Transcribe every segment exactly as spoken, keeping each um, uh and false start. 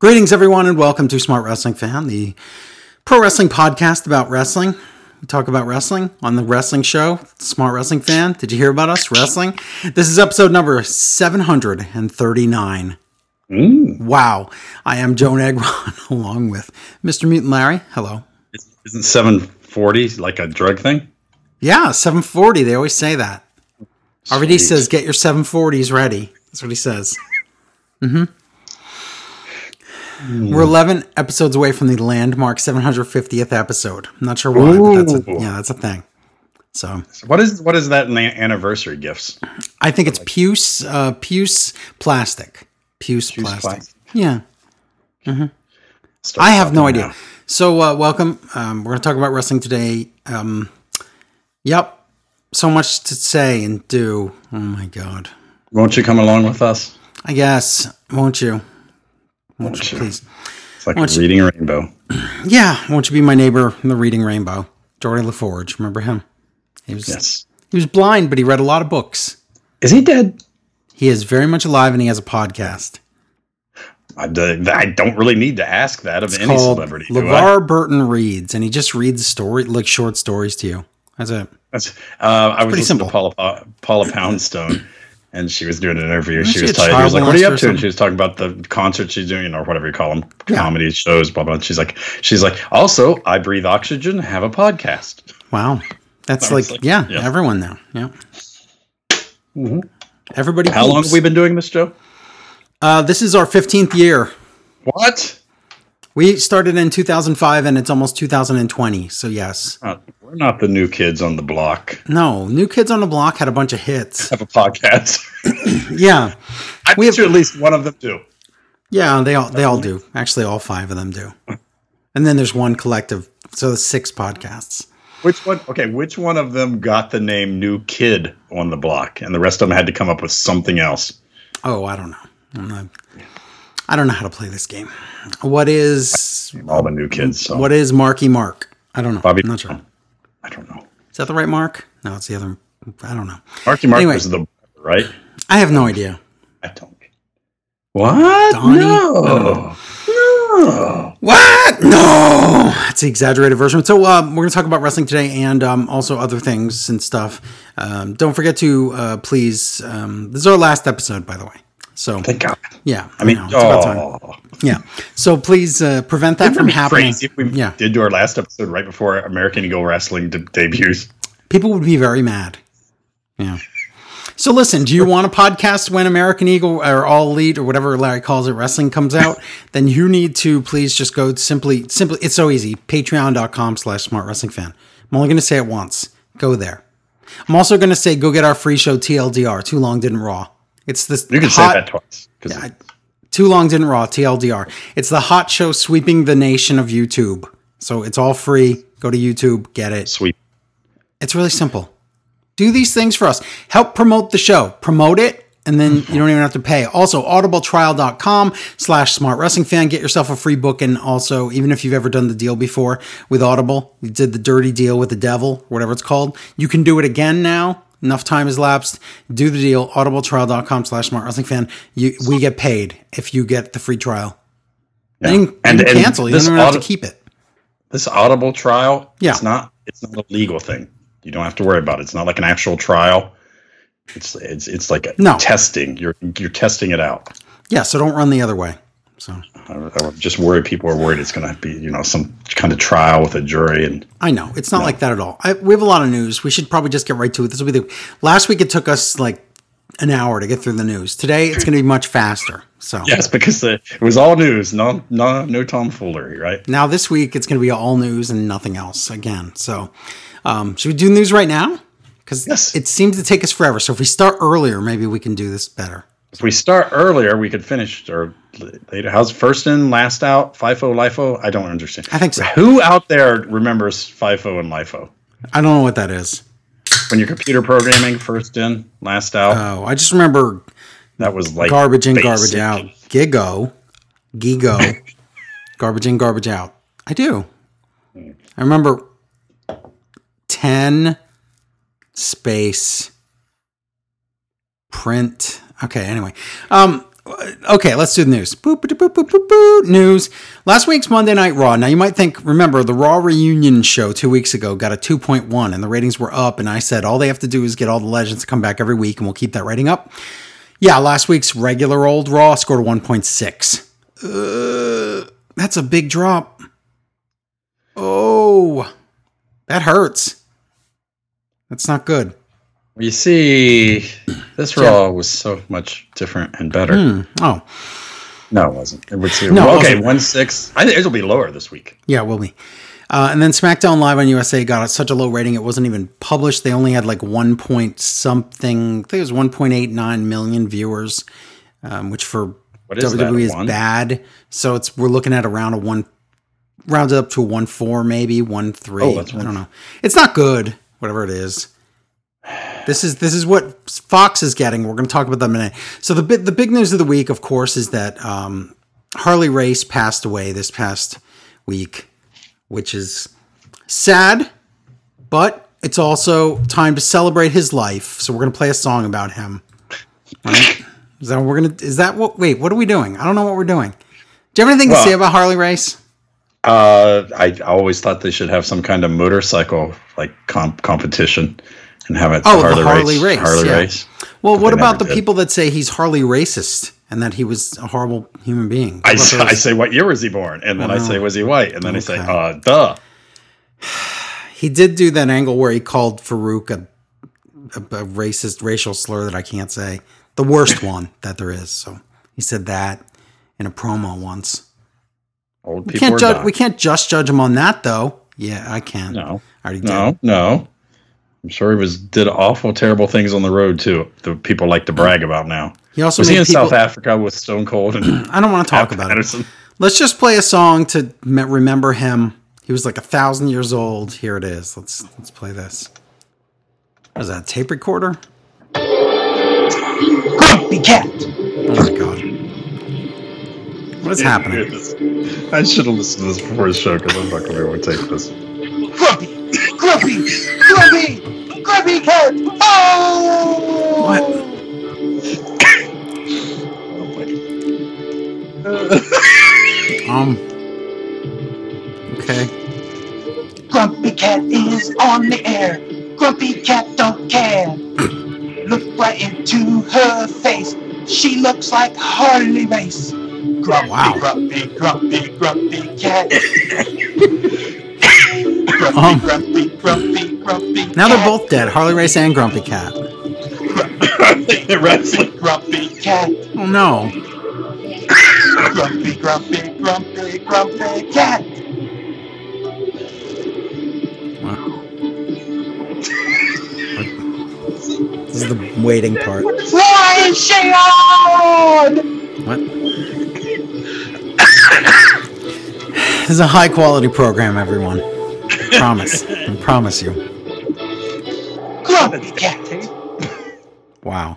Greetings, everyone, and welcome to Smart Wrestling Fan, the pro wrestling podcast about wrestling. We talk about wrestling on the wrestling show, Smart Wrestling Fan. Did you hear about us, wrestling? This is episode number seven hundred thirty-nine. Mm. Wow. I am Joan Egron, along with Mister Mutant Larry. Hello. Isn't seven forty like a drug thing? Yeah, seven forty. They always say that. Sweet. R V D says, get your seven forties ready. That's what he says. Mm-hmm. We're eleven episodes away from the landmark seven hundred fiftieth episode. I'm not sure why, Ooh. but that's a, yeah, that's a thing. So, what is what is that anniversary gifts? I think it's Puce, uh, Puce plastic, Puce, Puce plastic. plastic. Yeah. Mm-hmm. I have no idea. Now. So, uh, welcome. Um, we're going to talk about wrestling today. Um, yep, so much to say and do. Oh my God! Won't you come along with us? I guess. Won't you? Won't, won't you, you, please? It's like won't reading you, a rainbow. Yeah, won't you be my neighbor in the Reading Rainbow? Jordy LaForge, remember him? He was yes. He was blind, but he read a lot of books. Is he dead? He is very much alive, and he has a podcast. I, I don't really need to ask that of it's any celebrity. LeVar Burton Reads, and he just reads story like short stories to you. That's it. That's uh, I was listening simple. to Paula, Paula Poundstone. And she was doing an interview. She was, telling, she was like, what are you up to? And she was talking about the concerts she's doing, or whatever you call them, yeah. comedy shows, blah, blah. And she's like, she's like, also, I breathe oxygen, have a podcast. Wow. That's like, like yeah, yeah, everyone now. Yeah. Mm-hmm. Everybody. How poops. long have we been doing this, Joe? Uh, this is our fifteenth year. What? We started in two thousand five and it's almost two thousand twenty. So, yes. Uh, we're not the new kids on the block. No, New Kids on the Block had a bunch of hits. Have a podcast. Yeah. I we have at least one of them do. Yeah, they all they all do. Actually, all five of them do. And then there's one collective. So there's six podcasts. Which one? Okay, which one of them got the name New Kid on the Block and the rest of them had to come up with something else? Oh, I don't know. I'm not, I don't know how to play this game. What is all the new kids? So. What is Marky Mark? I don't know. Bobby, I'm not sure. I don't know. Is that the right Mark? No, it's the other. I don't know. Marky Mark anyway, is the right. I have no idea. I don't. What? Donnie? No. No. What? No. That's the exaggerated version. So uh, we're going to talk about wrestling today and um, also other things and stuff. Um, don't forget to uh, please. Um, this is our last episode, by the way. So thank God. Yeah, I mean, I know, oh. yeah. So please uh, prevent that from happening. Crazy if we yeah. did do our last episode right before American Eagle Wrestling de- debuts. People would be very mad. Yeah. So listen, do you want a podcast when American Eagle or All Elite or whatever Larry calls it wrestling comes out? Then you need to please just go simply simply. It's so easy. Patreon dot com slash Smart Wrestling Fan. I'm only going to say it once. Go there. I'm also going to say go get our free show T L D R. Too Long Didn't Raw. It's this. You can hot, say that twice. Yeah, Too Long Didn't Raw, T L D R. It's the hot show sweeping the nation of YouTube. So it's all free. Go to YouTube, get it. Sweep. It's really simple. Do these things for us. Help promote the show. Promote it, and then you don't even have to pay. Also, audibletrial dot com slash Smart Wrestling Fan. Get yourself a free book. And also, even if you've ever done the deal before with Audible, you did the dirty deal with the devil, whatever it's called, you can do it again now. Enough time has lapsed. Do the deal. audibletrial dot com slash Smart Wrestling Fan. You, we get paid if you get the free trial. Yeah. And you and, can cancel. You don't even audi- have to keep it. This Audible trial, yeah. it's not it's not a legal thing. You don't have to worry about it. It's not like an actual trial. It's it's it's like a no. testing. You're you're testing it out. Yeah, so don't run the other way. So I, I just worry people are worried it's going to be, you know, some kind of trial with a jury. And I know it's not no. like that at all. I, we have a lot of news. We should probably just get right to it. This will be the last week. It took us like an hour to get through the news. Today it's going to be much faster. So yes, because the, it was all news. No, no, no tomfoolery. Right now, this week it's going to be all news and nothing else again. So um, should we do news right now? Because yes. it seems to take us forever. So if we start earlier, maybe we can do this better. If we start earlier, we could finish or later. How's first in, last out, FIFO, LIFO? I don't understand. I think so. Who out there remembers FIFO and LIFO? I don't know what that is. When you're computer programming, first in, last out. Oh, I just remember that was like garbage in, basic. garbage out. Gigo, Gigo, garbage in, garbage out. I do. I remember ten space print. Okay, anyway. Um, Okay, let's do the news. Boop, boop, boop, boop, boop, boop. News. Last week's Monday Night Raw. Now, you might think, remember, the Raw reunion show two weeks ago got a two point one, and the ratings were up, and I said all they have to do is get all the legends to come back every week, and we'll keep that rating up. Yeah, last week's regular old Raw scored a one point six. Uh, that's a big drop. Oh, that hurts. That's not good. You see, this Raw was so much different and better. Mm. Oh. No, it wasn't. It was, no, okay, one six. I think it'll be lower this week. Yeah, it will be. Uh, and then SmackDown Live on U S A got such a low rating, it wasn't even published. They only had like one point something. I think it was one point eight nine million viewers, um, which for what is W W E that, is bad. So it's we're looking at around a one, rounded up to a one four maybe one three. Oh, that's I don't know. It's not good. Whatever it is. This is this is what Fox is getting. We're going to talk about that in a minute. So the big, the big news of the week, of course, is that um, Harley Race passed away this past week, which is sad, but it's also time to celebrate his life. So we're going to play a song about him. Right? Is that what we're going to? Is that what? Wait, what are we doing? I don't know what we're doing. Do you have anything well, to say about Harley Race? Uh, I always thought they should have some kind of motorcycle like comp- competition. And have it oh, Harley, the Harley race. race. Harley yeah. race. Well, what about the did. people that say he's Harley racist and that he was a horrible human being? I, say, I say, what year was he born? And then oh, I say, was he white? And then okay. I say, uh, duh. He did do that angle where he called Farouk a, a, a racist racial slur that I can't say. The worst one that there is. So he said that in a promo once. Old we people can't judge. dying. We can't just judge him on that, though. Yeah, I can't. No. I already no, did. no. I'm sure he was did awful, terrible things on the road too. The people like to brag about now. He also was he in people, South Africa with Stone Cold and I don't want to talk about Patterson. It. Let's just play a song to remember him. He was like a thousand years old. Here it is. Let's let's play this. What is that? A tape recorder? Grumpy cat. Oh my god! What is yeah, happening? I should have listened to this before the show because I'm not going to be able to take this. Grumpy, grumpy, grumpy. Grumpy cat! Oh! What? um. Okay. Grumpy cat is on the air. Grumpy cat don't care. Look right into her face. She looks like Harley Race. Grumpy, wow. grumpy, grumpy, grumpy cat. Grumpy, um, grumpy, grumpy, grumpy now cat. They're both dead. Harley Race and Grumpy Cat. Grumpy, grumpy, grumpy cat. Oh no. Grumpy, grumpy, grumpy, grumpy cat. Wow. This is the waiting part. Why is she on? What? This is a high quality program, everyone. Promise. I promise you. Grumpy cat. Wow.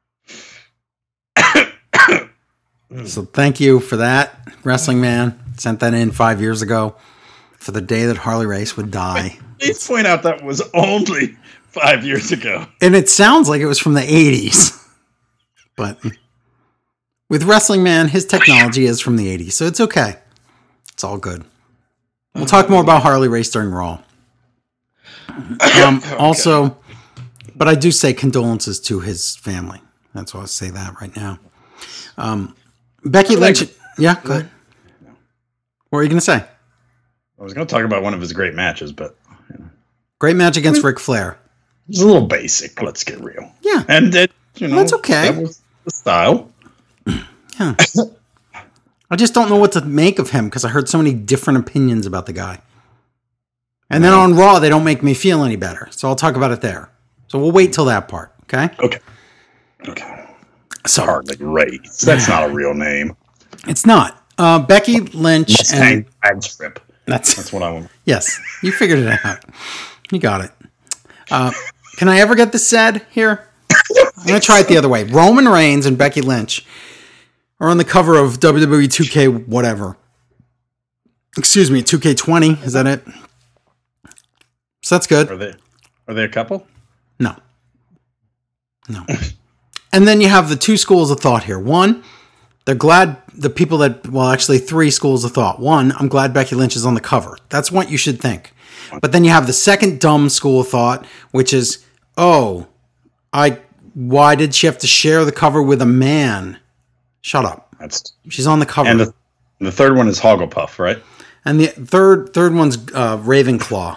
So thank you for that, Wrestling Man. Sent that in five years ago for the day that Harley Race would die. Please point out that was only five years ago. And it sounds like it was from the eighties. But with Wrestling Man, his technology is from the eighties, so it's okay. It's all good. We'll talk more about Harley Race during Raw. Um, okay. Also, but I do say condolences to his family. That's why I'll say that right now. Um, Becky Lynch. Yeah, go ahead. What were you going to say? I was going to talk about one of his great matches, but... You know. Great match against Ric Flair. It's a little basic, let's get real. Yeah. And, it, you know... That's okay. That was the style. Yeah. I just don't know what to make of him because I heard so many different opinions about the guy. And then on Raw, they don't make me feel any better. So I'll talk about it there. So we'll wait till that part, okay? Okay. Okay. So, Harley Race. That's not a real name. It's not. Uh, Becky Lynch Mustang and strip. That's that's what I want. Yes, you figured it out. You got it. Uh, can I ever get this said here? I'm going to try it the other way. Roman Reigns and Becky Lynch are on the cover of W W E two K whatever. Excuse me, two K twenty. Is that it? So that's good. Are they are they a couple? No. No. And then you have the two schools of thought here. One, They're glad the people that, well, actually three schools of thought. One, I'm glad Becky Lynch is on the cover. That's what you should think. But then you have the second dumb school of thought, which is, oh, I, why did she have to share the cover with a man? Shut up. That's She's on the cover. And the, the third one is Hogglepuff, right? And the third third one's uh, Ravenclaw.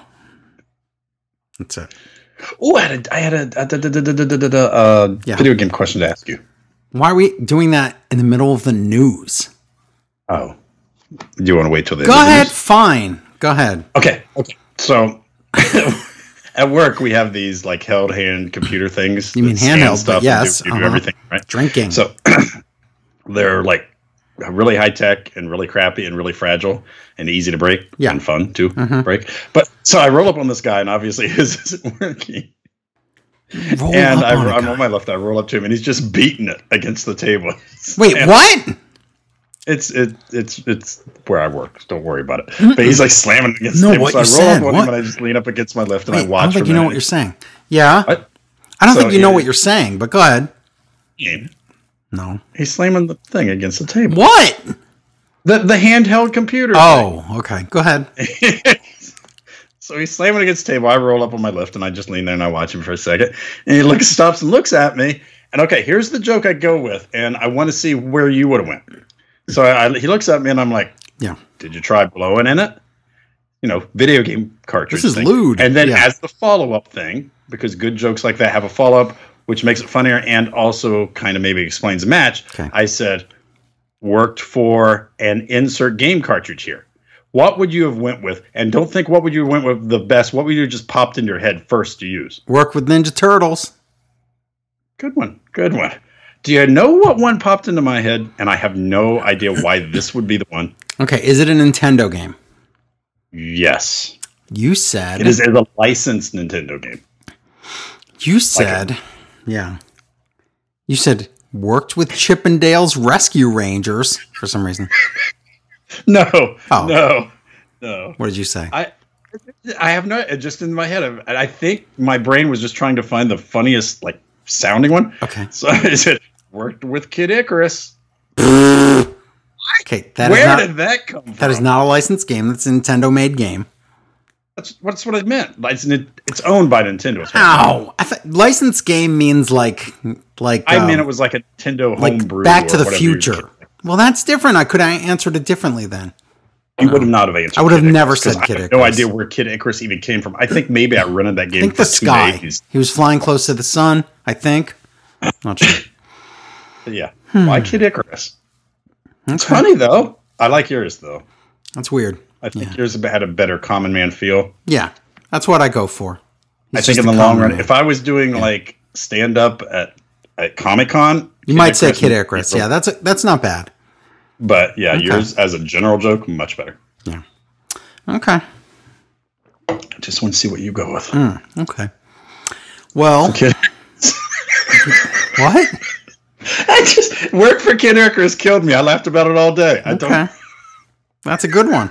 That's it. Oh, I had a, I had a, a, a, a, a yeah. video game question to ask you. Why are we doing that in the middle of the news? Oh. Do you want to wait till the Go ahead. Fine. Go ahead. Okay. Okay. So at work, we have these like held hand computer things. You mean handheld stuff? Yes. Do, do uh-huh. everything, right? Drinking. So they're like really high tech and really crappy and really fragile and easy to break yeah. and fun to mm-hmm. break. But so I roll up on this guy and obviously his isn't working. Roll and I, on I'm on my left. I roll up to him and he's just beating it against the table. Wait, and what? It's it it's it's where I work. Don't worry about it. Mm-mm. But he's like slamming against no, the table. What so I roll said? up on what? him and I just lean up against my left and Wait, I watch. I don't think you know minute. what you're saying. Yeah, what? I don't so, think you know yeah. what you're saying. But go ahead. Yeah. No, he's slamming the thing against the table. What? The the handheld computer. Oh, thing. Okay. Go ahead. So he's slamming against the table. I roll up on my left and I just lean there and I watch him for a second. And he looks, stops and looks at me. And okay, here's the joke I go with. And I want to see where you would have went. So I, I, he looks at me and I'm like, yeah. Did you try blowing in it? You know, video game cartridge. This is thing. lewd. And then yeah. as the follow-up thing, because good jokes like that have a follow-up, which makes it funnier and also kind of maybe explains the match, okay. I said, worked for an insert game cartridge here. What would you have went with? And don't think what would you have went with the best. What would you have just popped in your head first to use? Work with Ninja Turtles. Good one. Good one. Do you know what one popped into my head? And I have no idea why this would be the one. Okay. Is it a Nintendo game? Yes. You said. It is a licensed Nintendo game. You said. Like yeah. You said worked with Chippendale's Rescue Rangers for some reason. No, oh. no, no. What did you say? I, I have no. Just in my head, I, I think my brain was just trying to find the funniest, like sounding one. Okay. So I said, worked with Kid Icarus. Okay, that where is not, did that come from? That is not a licensed game. That's a Nintendo-made game. That's that's what I meant. It's it's owned by Nintendo. Ow! I th- licensed game means like like. I um, mean, it was like a Nintendo like homebrew. Back to the Future. Well, that's different. I could have answered it differently then. You would have not have answered. I would have Kid never Icarus, said Kid I Icarus. have no idea where Kid Icarus even came from. I think maybe I rented that game. I think for the two sky. days. He was flying close to the sun. I think. Not sure. Yeah. Hmm. Why Kid Icarus? Okay. It's funny though. I like yours though. That's weird. I think yeah. yours had a better common man feel. Yeah, that's what I go for. He's I think in the long run, man. If I was doing yeah. like stand up at at Comic Con, you might Icarus say Kid Icarus. Yeah, that's a, that's not bad. But yeah, okay. yours as a general joke, much better. Yeah. Okay. I just want to see what you go with. Mm, okay. Well. Kid- what? I just work for Kid Icarus killed me. I laughed about it all day. I okay. don't. That's a good one.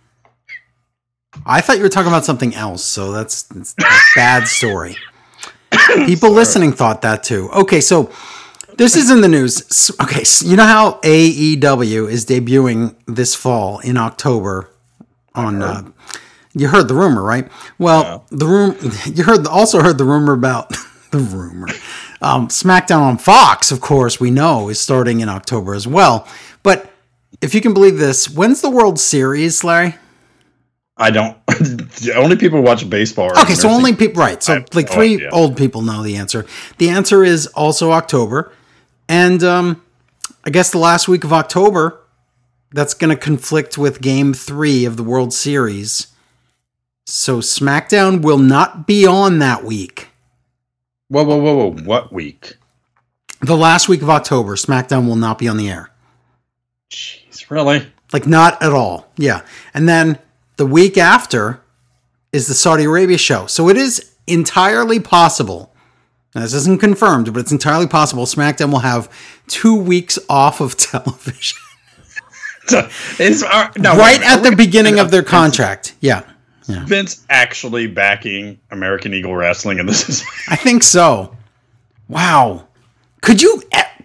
I thought you were talking about something else, so that's, that's a bad story. People listening thought that too. Okay, so this is in the news. Okay, so you know how A E W is debuting this fall in October on. Uh, you heard the rumor, right? Well, yeah. the room. You heard also heard the rumor about the rumor. Um, SmackDown on Fox, of course, we know is starting in October as well. But if you can believe this, when's the World Series, Larry? I don't. Only people watch baseball. Okay, so only people, right. So like no three idea. old people know the answer. The answer is also October. And um, I guess the last week of October, that's going to conflict with game three of the World Series. So SmackDown will not be on that week. Whoa, whoa, whoa, whoa. What week? The last week of October, SmackDown will not be on the air. Jeez, really? Like, not at all. Yeah. And then the week after is the Saudi Arabia show. So it is entirely possible. Now, this isn't confirmed, but it's entirely possible SmackDown will have two weeks off of television. it's, uh, no, right wait, at the beginning of their contract. Yeah. Yeah. Vince actually backing American Eagle Wrestling, and this is. I think so. Wow. Could you could you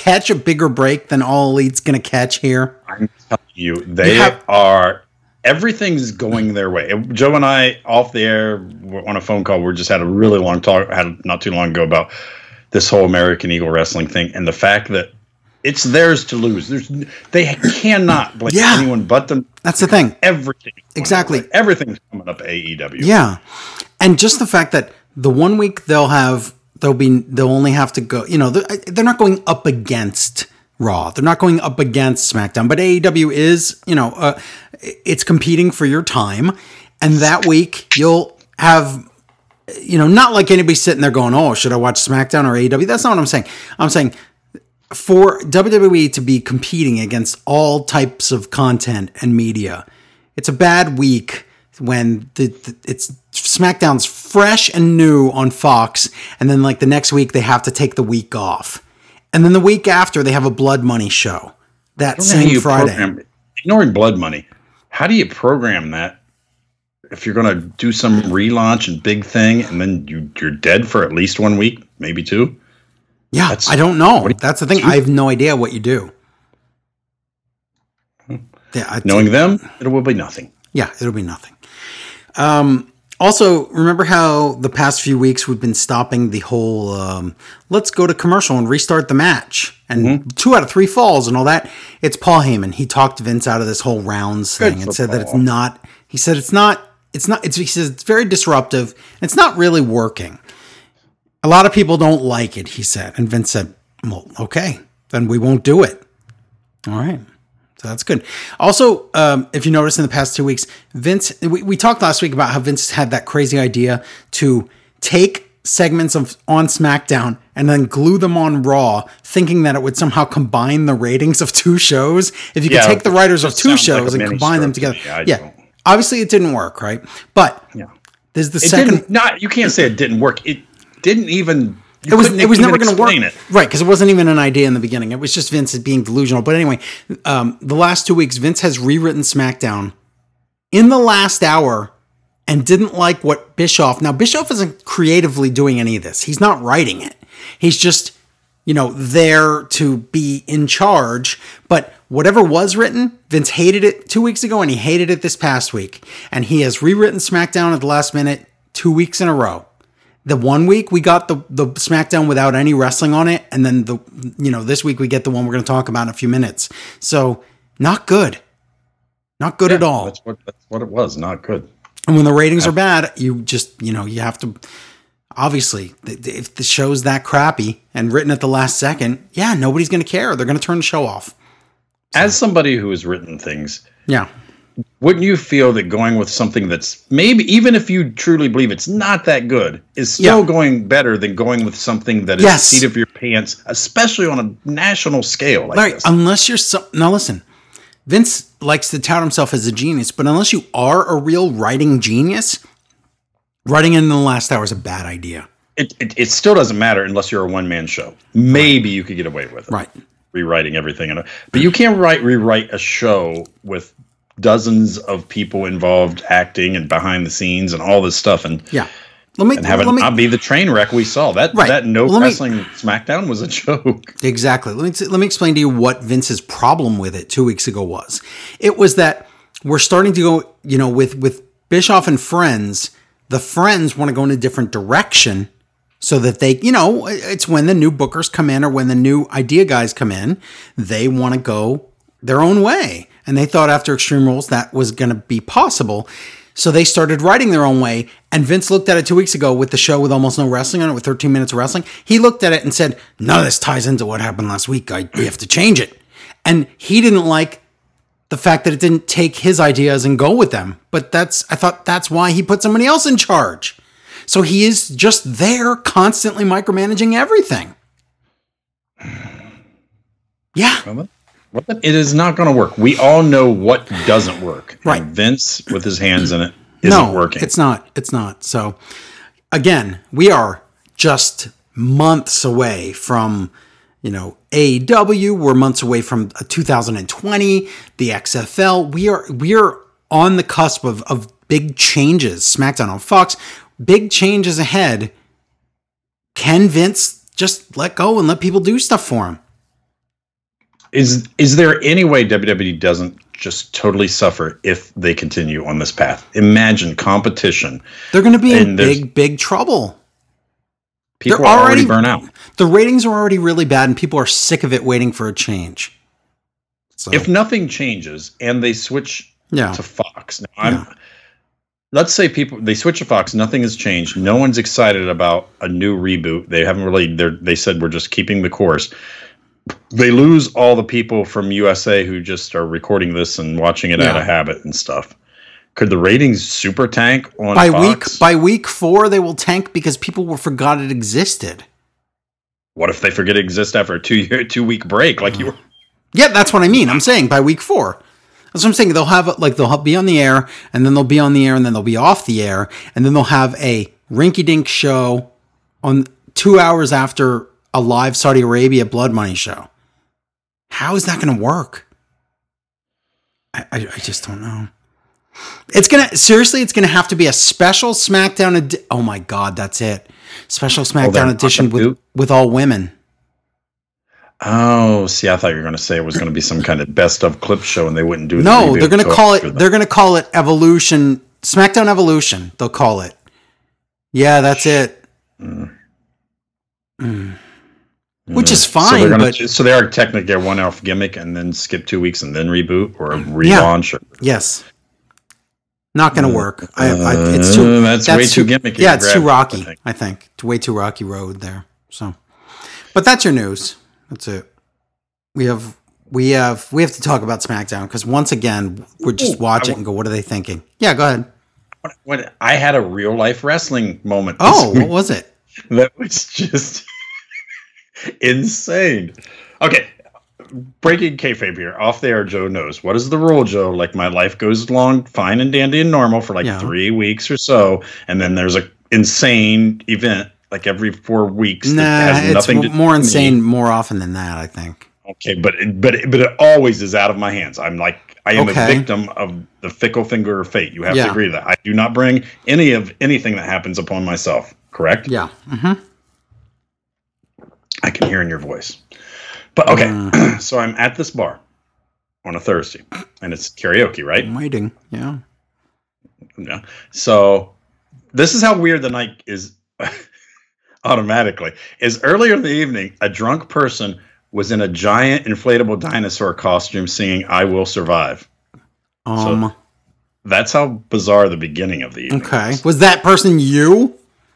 catch a bigger break than All Elite's going to catch here? I'm telling you, they you have- are. Everything's going their way. Joe and I, off the air, on a phone call, we just had a really long talk, had not too long ago, about this whole American Eagle Wrestling thing and the fact that it's theirs to lose. There's they cannot blame yeah. anyone but them. That's the thing. Everything. Exactly. Everything's coming up A E W. Yeah, and just the fact that the one week they'll have they'll be they'll only have to go. You know, they're, they're not going up against Raw. They're not going up against SmackDown, but A E W is, you know, uh, it's competing for your time. And that week you'll have, you know, not like anybody sitting there going, oh, should I watch SmackDown or A E W? That's not what I'm saying. I'm saying for W W E to be competing against all types of content and media, it's a bad week when the, the it's SmackDown's fresh and new on Fox. And then like the next week they have to take the week off. And then the week after, they have a Blood Money show that same Friday. Program, ignoring Blood Money, how do you program that if you're going to do some relaunch and big thing, and then you, you're dead for at least one week, maybe two? Yeah, That's, I don't know. Do That's the thing. Do? I have no idea what you do. Hmm. Yeah, Knowing them, it will be nothing. Yeah, it'll be nothing. Um. Also, remember how the past few weeks we've been stopping the whole um, let's go to commercial and restart the match. And mm-hmm. two out of three falls and all that. It's Paul Heyman. He talked Vince out of this whole rounds thing Good and said Paul. that it's not, he said it's not, it's not, it's, he says it's very disruptive. It's not really working. A lot of people don't like it, he said. And Vince said, well, okay, then we won't do it. All right. So that's good. Also, um, if you notice in the past two weeks, Vince, we, we talked last week about how Vince had that crazy idea to take segments of on SmackDown and then glue them on Raw, thinking that it would somehow combine the ratings of two shows. If you yeah, could take the writers of two shows like and combine them together. To me, yeah. Don't. Obviously it didn't work, right? But yeah. there's the it second. Not, you can't say it didn't work. It didn't even. You it was it was never going to work, it. right? Because it wasn't even an idea in the beginning. It was just Vince being delusional. But anyway, um, the last two weeks, Vince has rewritten SmackDown in the last hour and didn't like what Bischoff. Now Bischoff isn't creatively doing any of this. He's not writing it. He's just, you know, there to be in charge. But whatever was written, Vince hated it two weeks ago, and he hated it this past week. And he has rewritten SmackDown at the last minute two weeks in a row. The one week we got the, the SmackDown without any wrestling on it. And then the, you know, this week we get the one we're going to talk about in a few minutes. So not good, not good yeah, at all. That's what, that's what it was. Not good. And when the ratings are bad, you just, you know, you have to, obviously if the show's that crappy and written at the last second, yeah, nobody's going to care. They're going to turn the show off. So. As somebody who has written things. Yeah. Wouldn't you feel that going with something that's maybe, even if you truly believe it's not that good, is still yeah. going better than going with something that is yes. the seat of your pants, especially on a national scale like right. this? Unless you're so, now listen, Vince likes to tout himself as a genius, but unless you are a real writing genius, writing in the last hour is a bad idea. It, it it still doesn't matter unless you're a one man show. Maybe right. you could get away with it, right? Rewriting everything, in a, but you can't write rewrite a show with dozens of people involved acting and behind the scenes and all this stuff, and yeah, let me and have it let me, not be the train wreck we saw. That right. that no well, wrestling me, SmackDown was a joke. Exactly. Let me let me explain to you what Vince's problem with it two weeks ago was. It was that we're starting to go, you know, with with Bischoff and friends. The friends want to go in a different direction, so that they, you know, it's when the new bookers come in or when the new idea guys come in, they want to go their own way. And they thought after Extreme Rules that was going to be possible. So they started writing their own way. And Vince looked at it two weeks ago with the show with almost no wrestling on it, with thirteen minutes of wrestling. He looked at it and said, none of this ties into what happened last week. I, we have to change it. And he didn't like the fact that it didn't take his ideas and go with them. But that's, I thought that's why he put somebody else in charge. So he is just there constantly micromanaging everything. Yeah. It is not going to work. We all know what doesn't work. Right. And Vince, with his hands in it, isn't no, working. It's not. It's not. So, again, we are just months away from, you know, A E W. We're months away from two thousand twenty, the X F L. We are we are on the cusp of, of big changes. SmackDown on Fox, big changes ahead. Can Vince just let go and let people do stuff for him? Is is there any way W W E doesn't just totally suffer if they continue on this path? Imagine competition. They're going to be in big, big trouble. People They're are already, already burnt out. The ratings are already really bad, and people are sick of it waiting for a change. So. If nothing changes and they switch yeah. to Fox, now I'm, yeah. let's say people they switch to Fox, nothing has changed. No one's excited about a new reboot. They haven't really. They they said we're just keeping the course. They lose all the people from U S A who just are recording this and watching it yeah. out of habit and stuff. Could the ratings super tank on by Fox? week by week four? They will tank because people will forgot it existed. What if they forget it exists after a two year two week break? Like you were. Yeah, that's what I mean. I'm saying by week four. That's what I'm saying. They'll have like they'll be on the air, and then they'll be on the air, and then they'll be off the air, and then they'll have a rinky-dink show on two hours after a live Saudi Arabia Blood Money show. How is that going to work? I, I I just don't know. It's gonna seriously. It's gonna have to be a special SmackDown. Edi- oh my God, that's it. Special SmackDown oh, edition with with all women. Oh, see, I thought you were going to say it was going to be some kind of best of clip show, and they wouldn't do. No, the they're going to call it. They're going to call it Evolution, SmackDown Evolution. They'll call it. Yeah, that's it. Mm. Mm. Which is fine, so gonna, but so they are technically get one off gimmick and then skip two weeks and then reboot or relaunch. Yeah. Or, yes, not going to work. I, I, it's too. Uh, that's, that's way too, too gimmicky. Yeah, it's too rocky. I think. I think it's way too rocky road there. So, but that's your news. That's it. We have we have we have to talk about SmackDown because once again we're just Ooh, watching and go, what are they thinking? Yeah, go ahead. When, when I had a real life wrestling moment. Oh, what was it? That was just insane. Okay, breaking kayfabe here. Off the air, Joe knows. What is the rule, Joe? Like my life goes along fine and dandy and normal for like yeah. three weeks or so, and then there's a insane event. Like every four weeks, nah, that has nothing it's to more insane me. More often than that, I think. Okay, but it, but it, but it always is out of my hands. I'm like I am okay. a victim of the fickle finger of fate. You have yeah. to agree that I do not bring any of anything that happens upon myself. Correct? Yeah. Mm-hmm. I can hear in your voice. But okay, uh, so I'm at this bar on a Thursday, and it's karaoke, right? I'm waiting. Yeah. Yeah. So this is how weird the night is. Automatically is earlier in the evening, a drunk person was in a giant inflatable dinosaur costume singing "I Will Survive." Um, so that's how bizarre the beginning of the evening okay. was. Was that person you?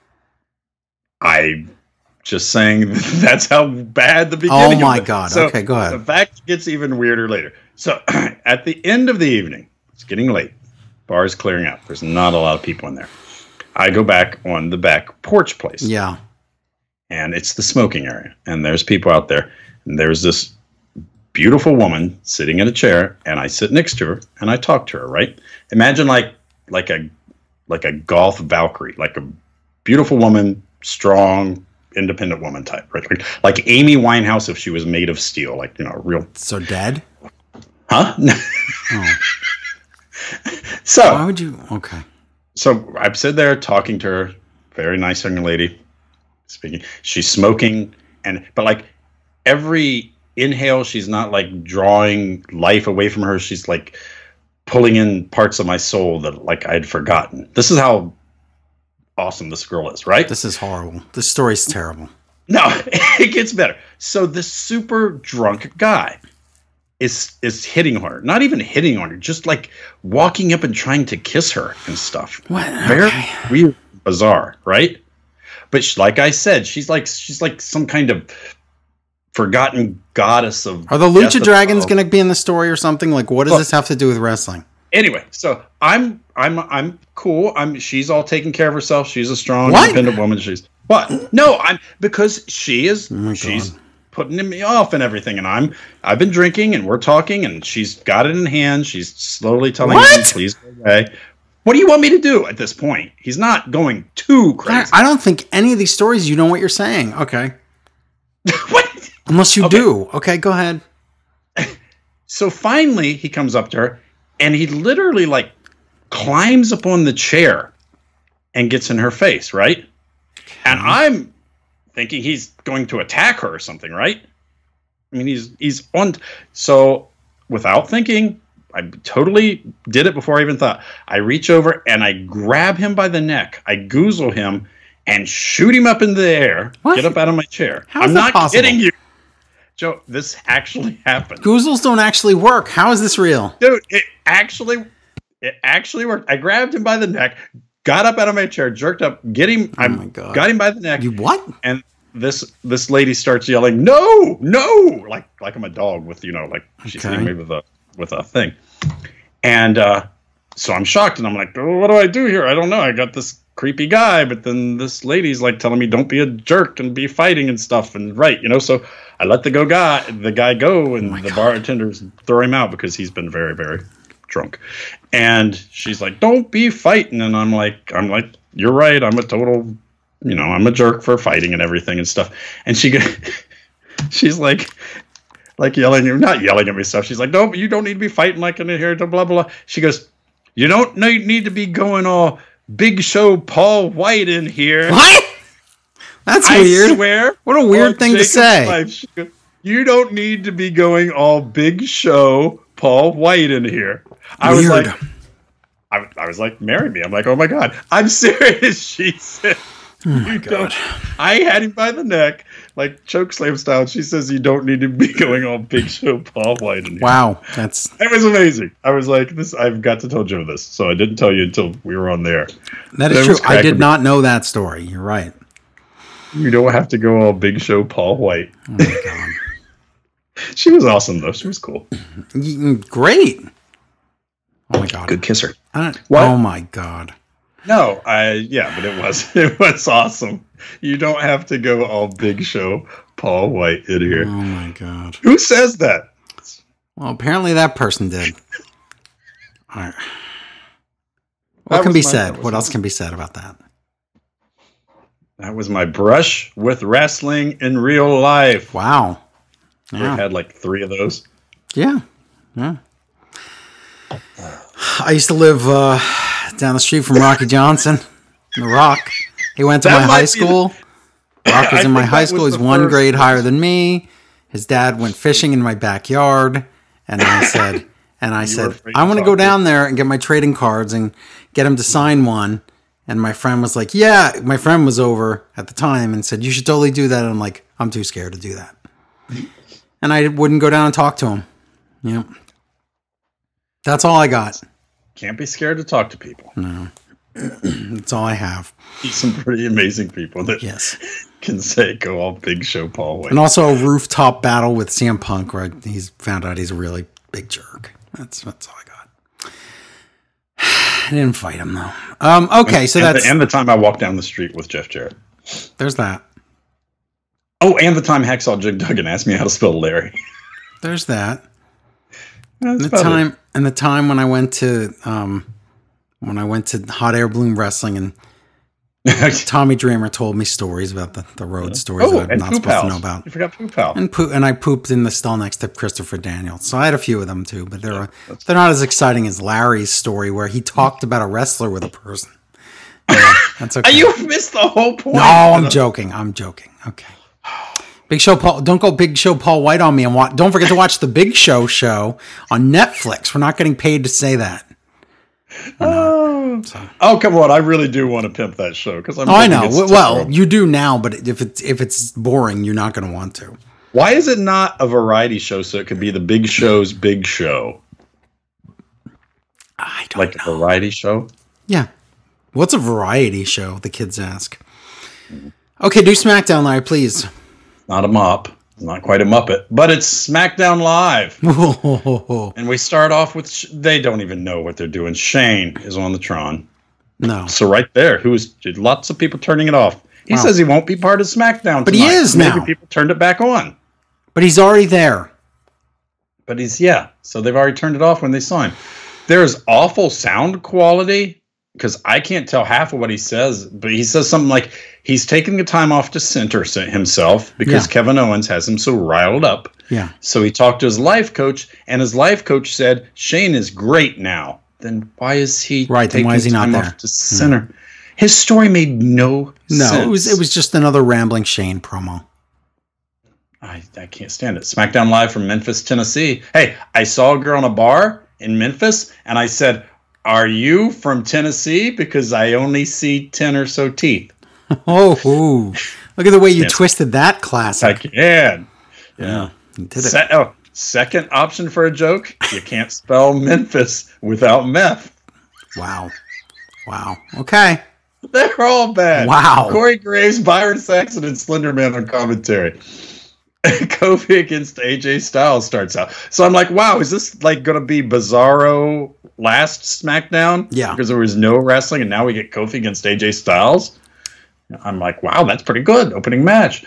I just saying that's how bad the beginning. Oh my of the, God! So okay, go ahead. The fact gets even weirder later. So at the end of the evening, it's getting late. Bar is clearing out. There's not a lot of people in there. I go back on the back porch place. Yeah. And it's the smoking area. And there's people out there. And there's this beautiful woman sitting in a chair. And I sit next to her and I talk to her, right? Imagine like like a like a Goth Valkyrie, like a beautiful woman, strong, independent woman type, right? Like, like Amy Winehouse if she was made of steel, like, you know, real. So dead? Huh? Oh. So. Why would you? Okay. So I'm sitting there talking to her, very nice young lady. Speaking, she's smoking, and but like every inhale, she's not like drawing life away from her. She's like pulling in parts of my soul that like I'd forgotten. This is how awesome this girl is, right? This is horrible. This story's terrible. No, it gets better. So this super drunk guy is is hitting her, not even hitting on her, just like walking up and trying to kiss her and stuff. What? Very okay. weird, bizarre, right? But she, like I said, she's like she's like some kind of forgotten goddess of. Are the Lucha Dragons going to be in the story or something? Like, what does well, this have to do with wrestling? Anyway, so I'm I'm I'm cool. I'm she's all taking care of herself. She's a strong, what? independent woman. She's what? No, I'm because she is. Oh she's God. Putting me off and everything, and I'm I've been drinking and we're talking, and she's got it in hand. She's slowly telling what? me, "Please go away." What do you want me to do at this point? He's not going too crazy. I don't think any of these stories you know what you're saying. Okay. What? Unless you okay. do. Okay, go ahead. So finally he comes up to her and he literally like climbs up on the chair and gets in her face, right? Okay. And I'm thinking he's going to attack her or something, right? I mean, he's he's on. So without thinking, I totally did it before I even thought. I reach over and I grab him by the neck. I goozle him and shoot him up in the air. What? Get up out of my chair. How is I'm that not possible? kidding you. Joe, this actually happened. Goozles don't actually work. How is this real? Dude, it actually it actually worked. I grabbed him by the neck, got up out of my chair, jerked up, get him oh I my God. got him by the neck. You what? And this this lady starts yelling, "No! No!" Like like I'm a dog with, you know, like she's Okay. hitting me with a with a thing. And uh, so I'm shocked and I'm like, oh, what do I do here? I don't know. I got this creepy guy, but then this lady's like telling me don't be a jerk and be fighting and stuff and right, you know, so I let the go guy the guy go and oh the God. bartenders throw him out because he's been very, very drunk. And she's like, don't be fighting. And I'm like, I'm like, you're right. I'm a total, you know, I'm a jerk for fighting and everything and stuff. And she she's like like yelling, not yelling at me stuff. She's like, no, you don't need to be fighting like in here, blah, blah, blah. She goes, you don't need to be going all Big Show Paul White in here. What? That's I weird. Swear, what a weird thing Jacob's to say. Life, she goes, you don't need to be going all Big Show Paul White in here. I Weird. was like, I, I was like, marry me. I'm like, oh my God, I'm serious. She said, oh my you God. don't. I had him by the neck, like choke slam style. She says you don't need to be going all Big Show Paul White in here. Wow, that's It was amazing. I was like, this. I've got to tell Joe this, so I didn't tell you until we were on there. that is That true. was I cracking did me. not know that story. You're right. You don't have to go all Big Show Paul White. Oh my God. She was awesome though. She was cool. Y- Great. Oh my God. Good kisser. I don't, What? oh my God. No, I yeah, but it was it was awesome. You don't have to go all Big Show Paul White in here. Oh my God. Who says that? Well, apparently that person did. All right. What That can was be my- said? that was What my- else can be said about that? That was my brush with wrestling in real life. Wow. I Yeah. had like three of those. Yeah. Yeah. I used to live uh, down the street from Rocky Johnson, The Rock. He went to That my might high be the- school. Rock was I in my think high that school. was He's the one first grade person. higher than me. His dad went fishing in my backyard, and I said, and I were said, afraid I to want to talk go to down there and get my trading cards and get him to sign one. And my friend was like, yeah, my friend was over at the time and said, you should totally do that. And I'm like, I'm too scared to do that. And I wouldn't go down and talk to him. Yeah. That's all I got. Can't be scared to talk to people. No. That's all I have. He's some pretty amazing people that Yes. can say go all Big Show Paul White. And also a rooftop battle with C M Punk where he's found out he's a really big jerk. That's that's all I got. I didn't fight him though. Um, okay, so and that's the, and the time I walked down the street with Jeff Jarrett. there's that. Oh, and the time Hacksaw Jig Duggan asked me how to spell Larry. There's that. That's And the about time it. and the time when I went to um when I went to Hot Air Balloon Wrestling and Tommy Dreamer told me stories about the, the road stories Oh, that I'm and not Poop supposed House. to know about. You forgot Poop House. And poop, and I pooped in the stall next to Christopher Daniels. So I had a few of them too, but they're that's- they're not as exciting as Larry's story where he talked about a wrestler with a person. Yeah, that's okay. You missed the whole point. no, I'm joking. I'm joking. Okay. Big Show Paul. Don't go Big Show Paul White on me, and watch, don't forget to watch the Big Show show on Netflix. We're not getting paid to say that. Oh. oh, come on! I really do want to pimp that show because I'm. Oh, I hoping know. it's Well, terrible. you do now, but if it's if it's boring, you're not going to want to. Why is it not a variety show so it could be the Big Show's Big Show, I don't like know. a variety show? Yeah. What's a variety show? The kids ask. Okay, do SmackDown, Larry, please. Not a mop, not quite a Muppet, but it's SmackDown Live, no. and we start off with Sh- they don't even know what they're doing. Shane is on the Tron, so right there, who is lots of people turning it off. He Wow. says he won't be part of SmackDown, But he tonight. is Maybe now. people turned it back on. But he's already there. But he's, yeah. So they've already turned it off when they saw him. There's awful sound quality because I can't tell half of what he says, but he says something like he's taking the time off to center himself because Yeah. Kevin Owens has him so riled up. Yeah. So he talked to his life coach, and his life coach said, Shane is great now. Then why is he Right, then taking why is he not time there? off to center? His story made no, No, sense. it was it was just another rambling Shane promo. I, I can't stand it. SmackDown Live from Memphis, Tennessee. Hey, I saw a girl in a bar in Memphis, and I said, "Are you from Tennessee?" Because I only see ten or so teeth. Oh, ooh. Look at the way you yes. twisted that classic. I can. Yeah. yeah you did it. Se- oh, second option for a joke. You can't spell Memphis without meth. Wow. Wow. Okay. They're all bad. Wow. Corey Graves, Byron Saxton, and Slenderman on commentary. Kofi against A J Styles starts out. So I'm like, wow, is this like going to be Bizarro last SmackDown? Yeah. Because there was no wrestling, and now we get Kofi against A J Styles. I'm like, wow, that's pretty good. Opening match.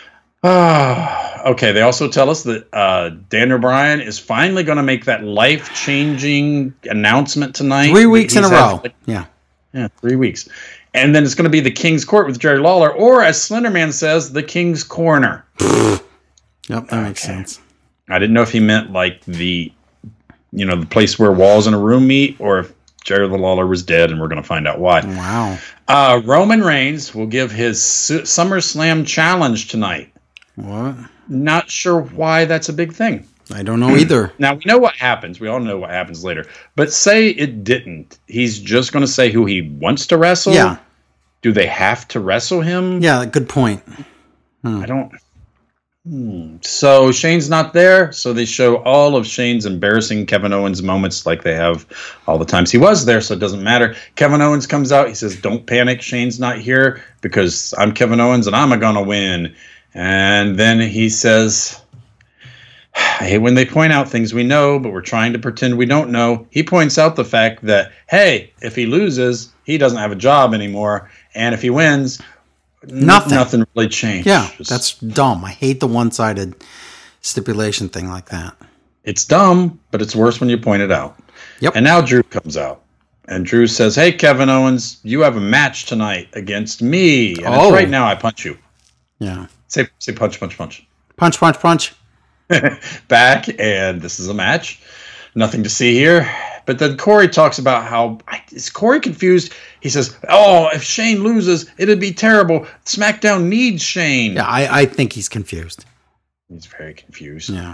Ah, okay. They also tell us that uh, Daniel Bryan is finally going to make that life-changing announcement tonight. Three weeks He's in a had, row. like, yeah. Yeah, three weeks. And then it's going to be the King's Court with Jerry Lawler, or as Slenderman says, the King's Corner. Yep, that okay. makes sense. I didn't know if he meant like the, you know, the place where walls in a room meet, or if Jerry Lawler was dead, and we're going to find out why. Wow. Uh, Roman Reigns will give his Su- SummerSlam challenge tonight. What? Not sure why that's a big thing. I don't know either. Now, we know what happens. We all know what happens later. But say it didn't. He's just going to say who he wants to wrestle? Yeah. Do they have to wrestle him? Yeah, good point. Hmm. I don't... Hmm. So Shane's not there, so they show all of Shane's embarrassing Kevin Owens moments like they have all the times he was there, so it doesn't matter. Kevin Owens comes out. He says, don't panic. Shane's not here because I'm Kevin Owens and I'm going to win. And then he says... I hate when they point out things we know, but we're trying to pretend we don't know. He points out the fact that, hey, if he loses, he doesn't have a job anymore. And if he wins, nothing, n- nothing really changes. Yeah, that's dumb. I hate the one-sided stipulation thing like that. It's dumb, but it's worse when you point it out. Yep. And now Drew comes out. And Drew says, hey, Kevin Owens, you have a match tonight against me. And oh. it's right now I punch you. Yeah. Say, say punch, punch, punch. Punch, punch, punch. Back, and this is a match. Nothing to see here. But then Corey talks about how is Corey confused? He says, "Oh, if Shane loses, it'd be terrible. SmackDown needs Shane." Yeah, I, I think he's confused. He's very confused. Yeah.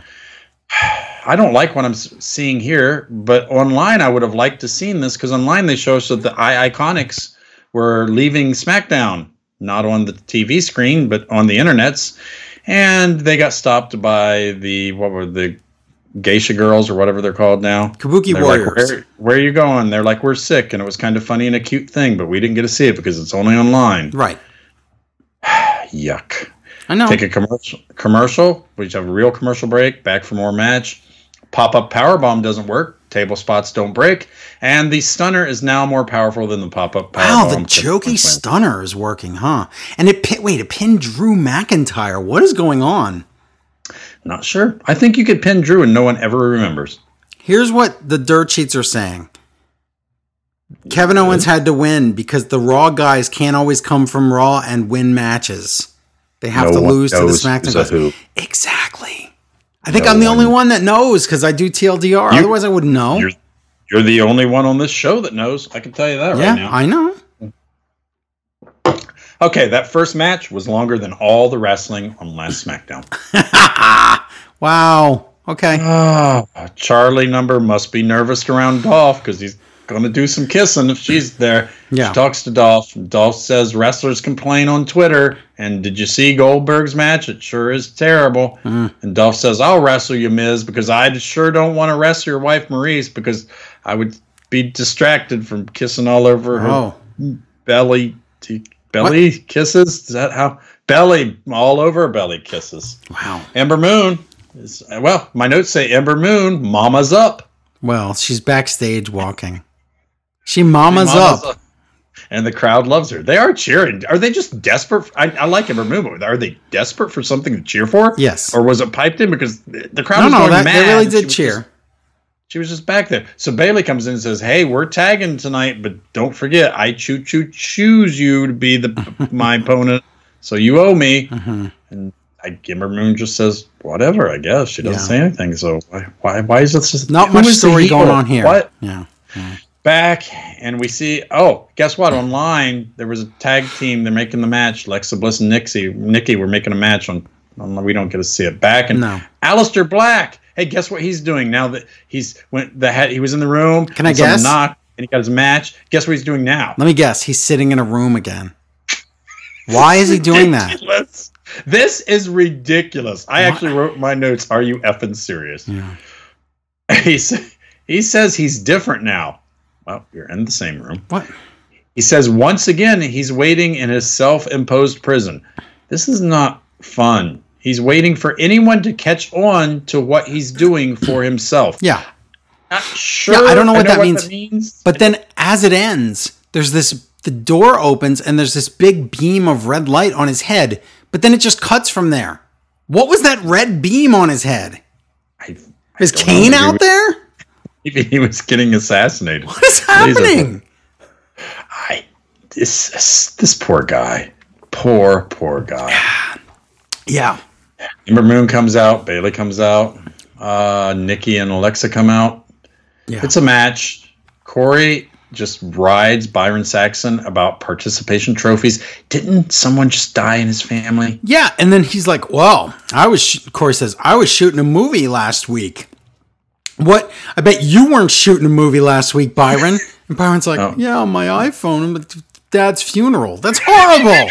I don't like what I'm seeing here, but online I would have liked to seen this because online they show us that the I Iconics were leaving SmackDown, not on the T V screen, but on the internets. And they got stopped by the, what were the geisha girls or whatever they're called now? Kabuki they're Warriors. Like, where, where are you going? They're like, we're sick. And it was kind of funny and a cute thing, but we didn't get to see it because it's only online. Right. Yuck. I know. Take a commercial. Commercial. We have a real commercial break. Back for more match. Pop-up powerbomb doesn't work. Table spots don't break. And the stunner is now more powerful than the pop-up powerbomb. Wow, the jokey stunner is working, huh? And it pin, wait, it pinned Drew McIntyre. What is going on? Not sure. I think you could pin Drew and no one ever remembers. Here's what the dirt sheets are saying. Kevin Owens had to win because the Raw guys can't always come from Raw and win matches. They have no to lose to the SmackDown guys. Who. Exactly. I think no I'm the one. only one that knows because I do T L D R. You, Otherwise, I wouldn't know. You're, you're the only one on this show that knows. I can tell you that yeah, right now. I know. Okay, that first match was longer than all the wrestling on last SmackDown. Wow. Okay. Oh, Charlie Number must be nervous around Dolph because he's going to do some kissing if she's there. Yeah. She talks to Dolph. Dolph says wrestlers complain on Twitter. And did you see Goldberg's match? It sure is terrible. Mm. And Dolph says, I'll wrestle you, Miz, because I sure don't want to wrestle your wife, Maurice, because I would be distracted from kissing all over her oh. belly. Belly what? kisses? Is that how? Belly, all over her belly kisses. Wow. Ember Moon. Is, well, my notes say Ember Moon, mama's up. Well, she's backstage walking. She mama's, she mama's up. up. And the crowd loves her. They are cheering. Are they just desperate? For, I, I like Ember Moon, but are they desperate for something to cheer for? Yes. Or was it piped in? Because the crowd no, was no, going that, mad. They really did she cheer. Just, she was just back there. So Bayley comes in and says, hey, we're tagging tonight, but don't forget, I choo choo choose you to be the my opponent. So you owe me. Mm-hmm. And I, Ember Moon just says, whatever, I guess. She doesn't yeah. say anything. So why why, why is this just... Not much story going on here. What? Yeah. yeah. Back, and we see, oh, guess what? Online, there was a tag team. They're making the match. Alexa Bliss and Nixie, Nikki were making a match on We don't get to see it back. And no. Aleister Black. Hey, guess what he's doing now that he's went the head he was in the room. Can I guess? Knocked, and he got his match. Guess what he's doing now? Let me guess. He's sitting in a room again. Why is he doing that? This is ridiculous. I what? actually wrote my notes. Are you effing serious? Yeah. He, he says he's different now. Well, you're in the same room. What? He says once again he's waiting in his self-imposed prison. This is not fun. He's waiting for anyone to catch on to what he's doing for himself. Yeah. Not sure. Yeah, I don't know what, know that, what means. that means. But then as it ends, there's this, the door opens and there's this big beam of red light on his head, but then it just cuts from there. What was that red beam on his head? I, I is Kane know, out was, there? Maybe he was getting assassinated. What is happening? I, this, this, this poor guy. Poor, poor guy. Yeah. Ember Moon comes out. Bayley comes out. Uh, Nikki and Alexa come out. Yeah. It's a match. Corey just rides Byron Saxton about participation trophies. Didn't someone just die in his family? Yeah, and then he's like, well, I was, sh-, Corey says, I was shooting a movie last week. What? I bet you weren't shooting a movie last week, Byron. And Byron's like, oh. yeah, on my iPhone at Dad's funeral. That's horrible.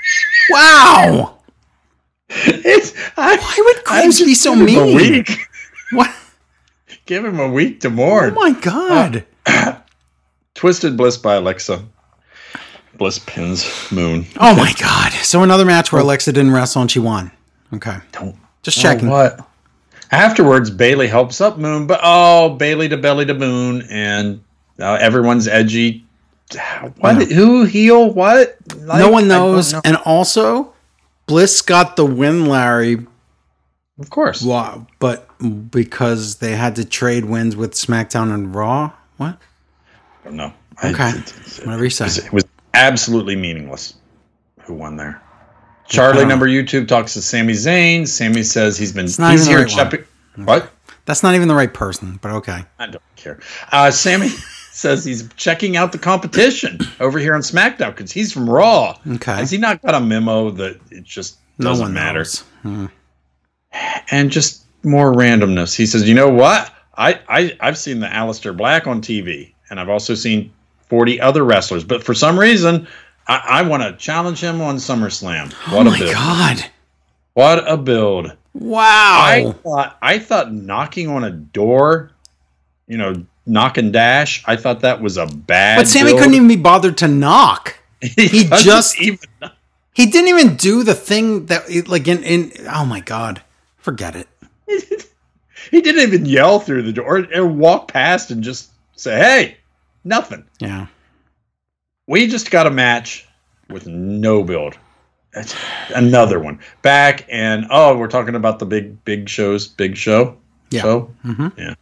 Wow. It's, I, Why would Chris be so mean? A week. What? Give him a week to mourn. Oh my God. Uh, Twisted Bliss by Alexa. Bliss pins Moon. Oh my God. So another match where Alexa didn't wrestle and she won. Okay. Don't. Just checking. Oh, what? Afterwards, Bayley helps up Moon, but oh, Bayley to belly to Moon, and uh, everyone's edgy. What? Yeah. Who heel? What? Like, no one knows. Know. And also, Bliss got the win, Larry. Of course. Wow. But because they had to trade wins with SmackDown and Raw? What? I don't know. Okay. I, it, it, Whatever you say. It was, it was absolutely meaningless who won there. Charlie number YouTube talks to Sami Zayn. Sami says he's been he's here. Right Chepping, what? That's not even the right person, but okay. I don't care. Uh, Sami says he's checking out the competition over here on SmackDown because he's from Raw. Okay. Has he not got a memo that it just doesn't no one matter? Hmm. And just more randomness. He says, you know what? I, I, I've seen the Aleister Black on T V, and I've also seen forty other wrestlers. But for some reason, I, I want to challenge him on SummerSlam. What oh a build. my God. What a build. Wow. I thought, I thought knocking on a door, you know, knock and dash, I thought that was a bad But Sami build. couldn't even be bothered to knock. He, he just even he didn't even do the thing that like in, in oh my God. Forget it. He didn't even yell through the door or walk past and just say, hey, nothing. Yeah. We just got a match with no build. That's another one. Back and, oh, we're talking about the big, big shows, big show. Yeah. Show? Mm-hmm. Yeah.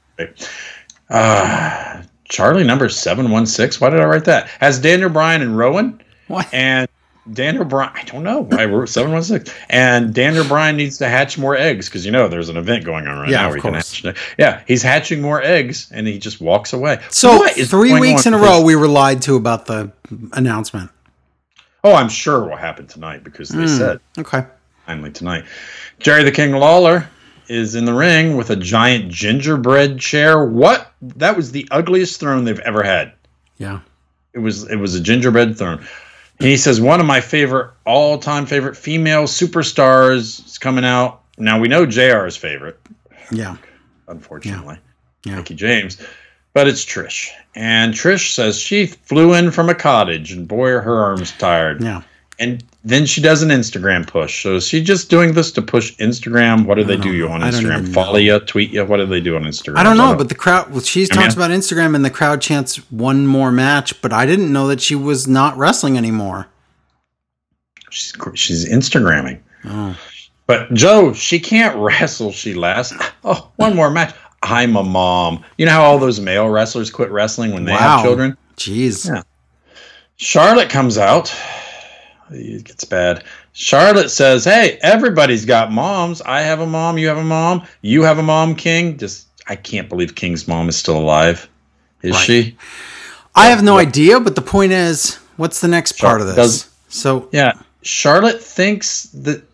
Uh, Charlie number seven one six. Why did I write that? Has Daniel Bryan and Rowan. What? And Daniel Bryan, I don't know. I wrote seven one six. And Daniel Bryan needs to hatch more eggs because, you know, there's an event going on right yeah, now. Of where course. He can hatch, yeah, he's hatching more eggs and he just walks away. So three weeks in a row, we were lied to about the announcement. Oh, I'm sure it will happen tonight because they mm, said. Okay. Finally tonight. Jerry the King Lawler is in the ring with a giant gingerbread chair. What? That was the ugliest throne they've ever had. Yeah. It was it was a gingerbread throne. And he says one of my favorite, all-time favorite female superstars is coming out. Now, we know J R's favorite. Yeah. Unfortunately. Yeah. Mickey James. But it's Trish. And Trish says she flew in from a cottage, and boy, are her arms tired. Yeah. And then she does an Instagram push. So is she just doing this to push Instagram? What do they do you on Instagram? Follow you, tweet you? What do they do on Instagram? I don't know, but the crowd, well, she talks about Instagram and the crowd chants one more match, but I didn't know that she was not wrestling anymore. She's, she's Instagramming. Oh. But Joe, she can't wrestle. She lasts. Oh, one more match. I'm a mom. You know how all those male wrestlers quit wrestling when they wow. have children? Jeez. Yeah. Charlotte comes out. It gets bad. Charlotte says, hey, everybody's got moms. I have a mom. You have a mom. You have a mom, King. Just, I can't believe King's mom is still alive. Is right. she? I have no what? idea, but the point is, what's the next Char- part of this? Does, so yeah, Charlotte thinks that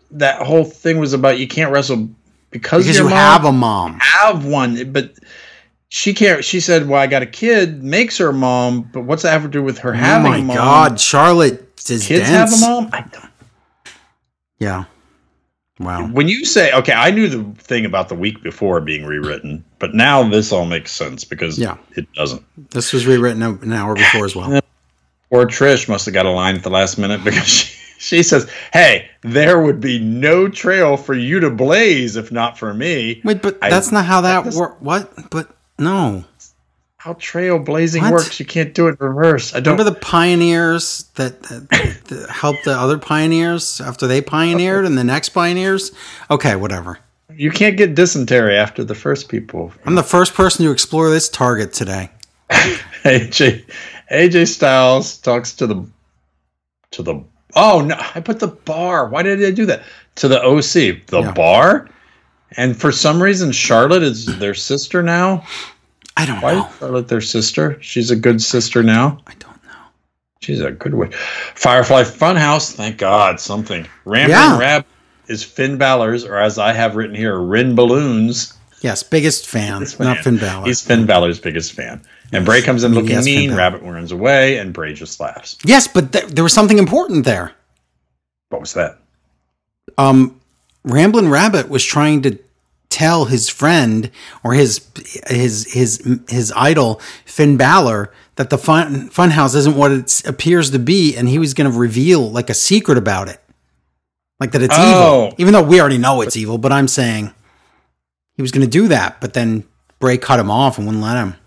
that whole thing was about you can't wrestle because, because your you mom, have a mom. Have one, but she can't. She said, "Well, I got a kid, makes her a mom." But what's that have to do with her oh having my a mom? God, Charlotte is Kids dense. have a mom. I don't. Yeah. Wow. When you say, okay, I knew the thing about the week before being rewritten, but now this all makes sense because yeah. it doesn't. This was rewritten an hour before as well. Or Trish must have got a line at the last minute because she, she says, "Hey, there would be no trail for you to blaze if not for me." Wait, but I, that's not how that works. What? But no. How trail blazing what? works? You can't do it in reverse. I don't remember the pioneers that, that, that helped the other pioneers after they pioneered and the next pioneers. Okay, whatever. You can't get dysentery after the first people. I'm the first person to explore this target today. A J A J Styles talks to the to the oh no, I put the bar. Why did I do that? To the O C, the yeah. bar, and for some reason Charlotte is their sister now. I don't Why know. is Charlotte their sister? She's a good sister now. I don't know. She's a good one. Firefly Funhouse, thank God, something. Rambling yeah. Rab is Finn Balor's, or as I have written here, Rin Balloons. Yes, biggest fan, biggest fan. Not Finn Balor. He's Finn Balor's biggest fan. And Bray comes in looking yes, mean, Rabbit runs away, and Bray just laughs. Yes, but th- there was something important there. What was that? Um, Ramblin' Rabbit was trying to tell his friend or his his his his idol Finn Balor that the fun funhouse isn't what it appears to be, and he was going to reveal like a secret about it, like that it's oh. evil, even though we already know it's evil. But I'm saying he was going to do that, but then Bray cut him off and wouldn't let him.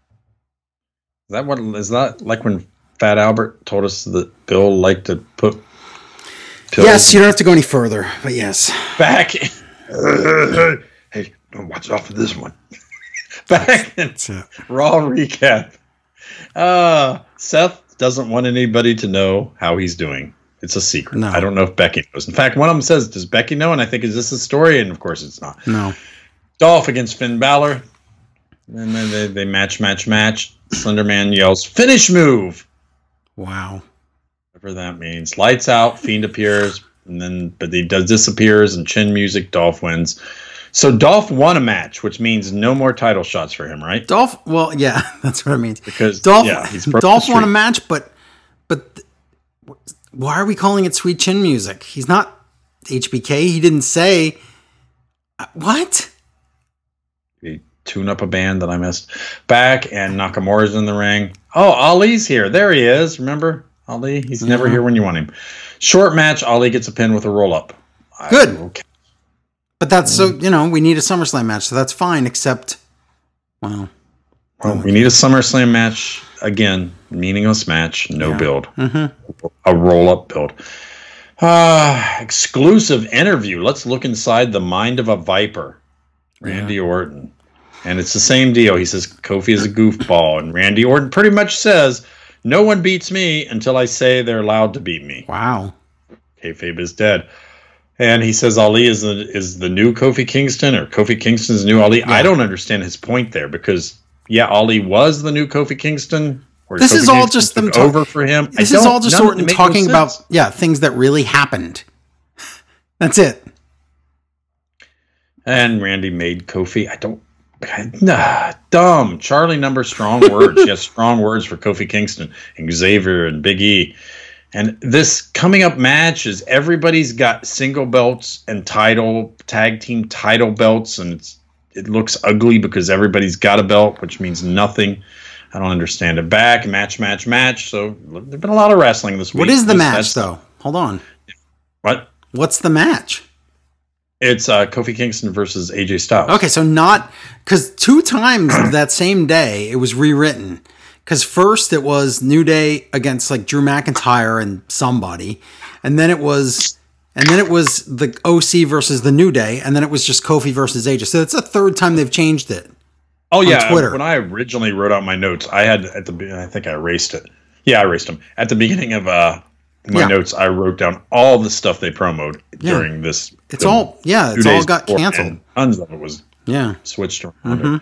Is that what is that like when Fat Albert told us that Bill liked to put pills? Yes, you don't have to go any further, but yes. Back. Hey, don't watch out for this one. Back in Raw recap. Uh, Seth doesn't want anybody to know how he's doing. It's a secret. No. I don't know if Becky knows. In fact, one of them says, "Does Becky know?" And I think, is this a story? And of course it's not. No. Dolph against Finn Balor. And then they, they match, match, match. Slender Man yells, "Finish move!" Wow. Whatever that means. Lights out, Fiend appears, and then but he does disappears, and chin music, Dolph wins. So Dolph won a match, which means no more title shots for him, right? Dolph, well, yeah, that's what it means. Because Dolph, yeah, he's Dolph won a match, but but why are we calling it Sweet Chin Music? He's not H B K. He didn't say what. He tune up a band that I missed. Back and Nakamura's in the ring. Oh, Ali's here. There he is. Remember Ali? He's never yeah. here when you want him. Short match. Ali gets a pin with a roll up. Good. Okay. But that's so, you know, we need a SummerSlam match, so that's fine, except, well. Well, we need a SummerSlam match, again, meaningless match, no yeah. build. Mm-hmm. A roll-up build. Uh, exclusive interview. Let's look inside the mind of a Viper. Randy yeah. Orton. And it's the same deal. He says Kofi is a goofball, and Randy Orton pretty much says, "No one beats me until I say they're allowed to beat me." Wow. Kayfabe is dead. And he says Ali is the is the new Kofi Kingston, or Kofi Kingston's new Ali. Yeah. I don't understand his point there because, yeah, Ali was the new Kofi Kingston. Or this Kofi is all Kingston just them talk- over for him. This is all just Orton talking no about yeah things that really happened. That's it. And Randy made Kofi. I don't. Nah, dumb. Charlie number strong words. She has strong words for Kofi Kingston and Xavier and Big E. And this coming up match is everybody's got single belts and title, tag team title belts, and it's, it looks ugly because everybody's got a belt, which means nothing. I don't understand it. Back, match, match, match. So there's been a lot of wrestling this week. What is the this, match, though? Hold on. What? What's the match? It's uh, Kofi Kingston versus A J Styles. Okay, so not... Because two times that same day, it was rewritten. Because first it was New Day against like Drew McIntyre and somebody, and then it was, and then it was the O C versus the New Day, and then it was just Kofi versus A J. So it's the third time they've changed it. Oh yeah, Twitter. When I originally wrote out my notes, I had at the I think I erased it. Yeah, I erased them at the beginning of uh, my yeah. notes. I wrote down all the stuff they promoted yeah. during this. It's all yeah, it's all got canceled. Tons of it was yeah switched around. Mm-hmm.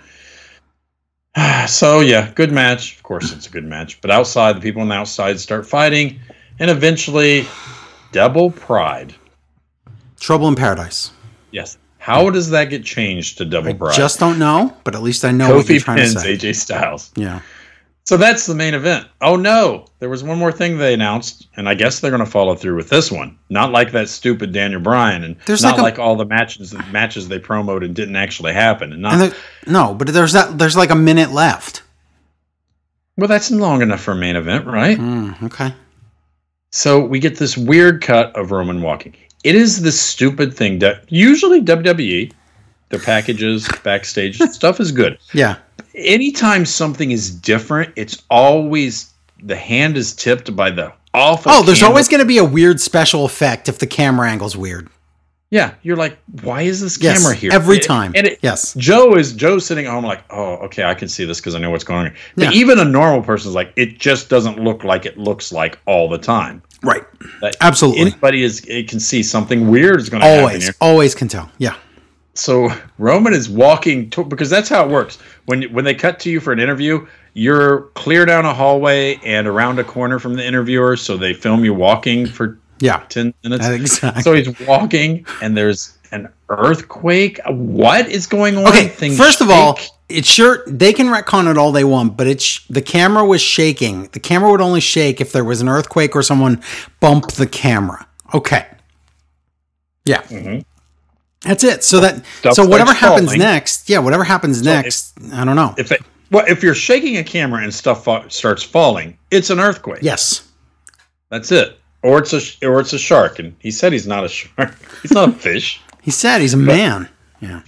So, yeah, good match. Of course, it's a good match. But outside, the people on the outside start fighting. And eventually, double pride. Trouble in Paradise. Yes. How does that get changed to Double Bride? I just don't know, but at least I know what you're trying to say. Kofi pins A J Styles. Yeah. So that's the main event. Oh no, there was one more thing they announced, and I guess they're going to follow through with this one. Not like that stupid Daniel Bryan, and there's not like, a, like all the matches matches they promoted didn't actually happen. And, not, and there, no, but there's that. There's like a minute left. Well, that's long enough for a main event, right? Mm, okay. So we get this weird cut of Roman walking. It is this stupid thing that usually W W E, their packages, backstage stuff is good. Yeah. Anytime something is different, it's always the hand is tipped by the awful. Oh, there's camera. always going to be a weird special effect if the camera angle's weird. Yeah, you're like, why is this yes, camera here? Every it, time. And it, yes. Joe is Joe's sitting at home like, oh, okay, I can see this because I know what's going on. But yeah. even a normal person's like, it just doesn't look like it looks like all the time. Right. That Absolutely. Anybody is it can see something weird is going to happen Always, here. always can tell. Yeah. So Roman is walking to, because that's how it works. When when they cut to you for an interview, you're clear down a hallway and around a corner from the interviewer. So they film you walking for yeah. ten minutes. Exactly. So he's walking and there's an earthquake. What is going on? Okay, Things first shake. of all, it's sure they can retcon it all they want, but it's the camera was shaking. The camera would only shake if there was an earthquake or someone bumped the camera. Okay. Yeah. Mm-hmm. That's it. So that Stuff so whatever happens falling. next, yeah, whatever happens so next, if, I don't know. If it, well, if you're shaking a camera and stuff fa- starts falling, it's an earthquake. Yes. That's it. Or it's a or it's a shark, and he said he's not a shark. He's not a fish. He said he's a but, man. Yeah.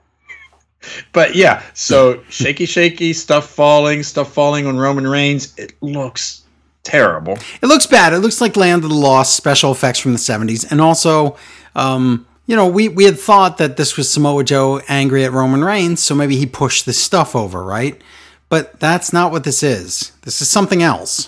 But yeah, so shaky, shaky stuff falling, stuff falling on Roman Reigns. It looks terrible. It looks bad. It looks like Land of the Lost special effects from the seventies, and also. Um, You know, we, we had thought that this was Samoa Joe angry at Roman Reigns, so maybe he pushed this stuff over, right? But that's not what this is. This is something else.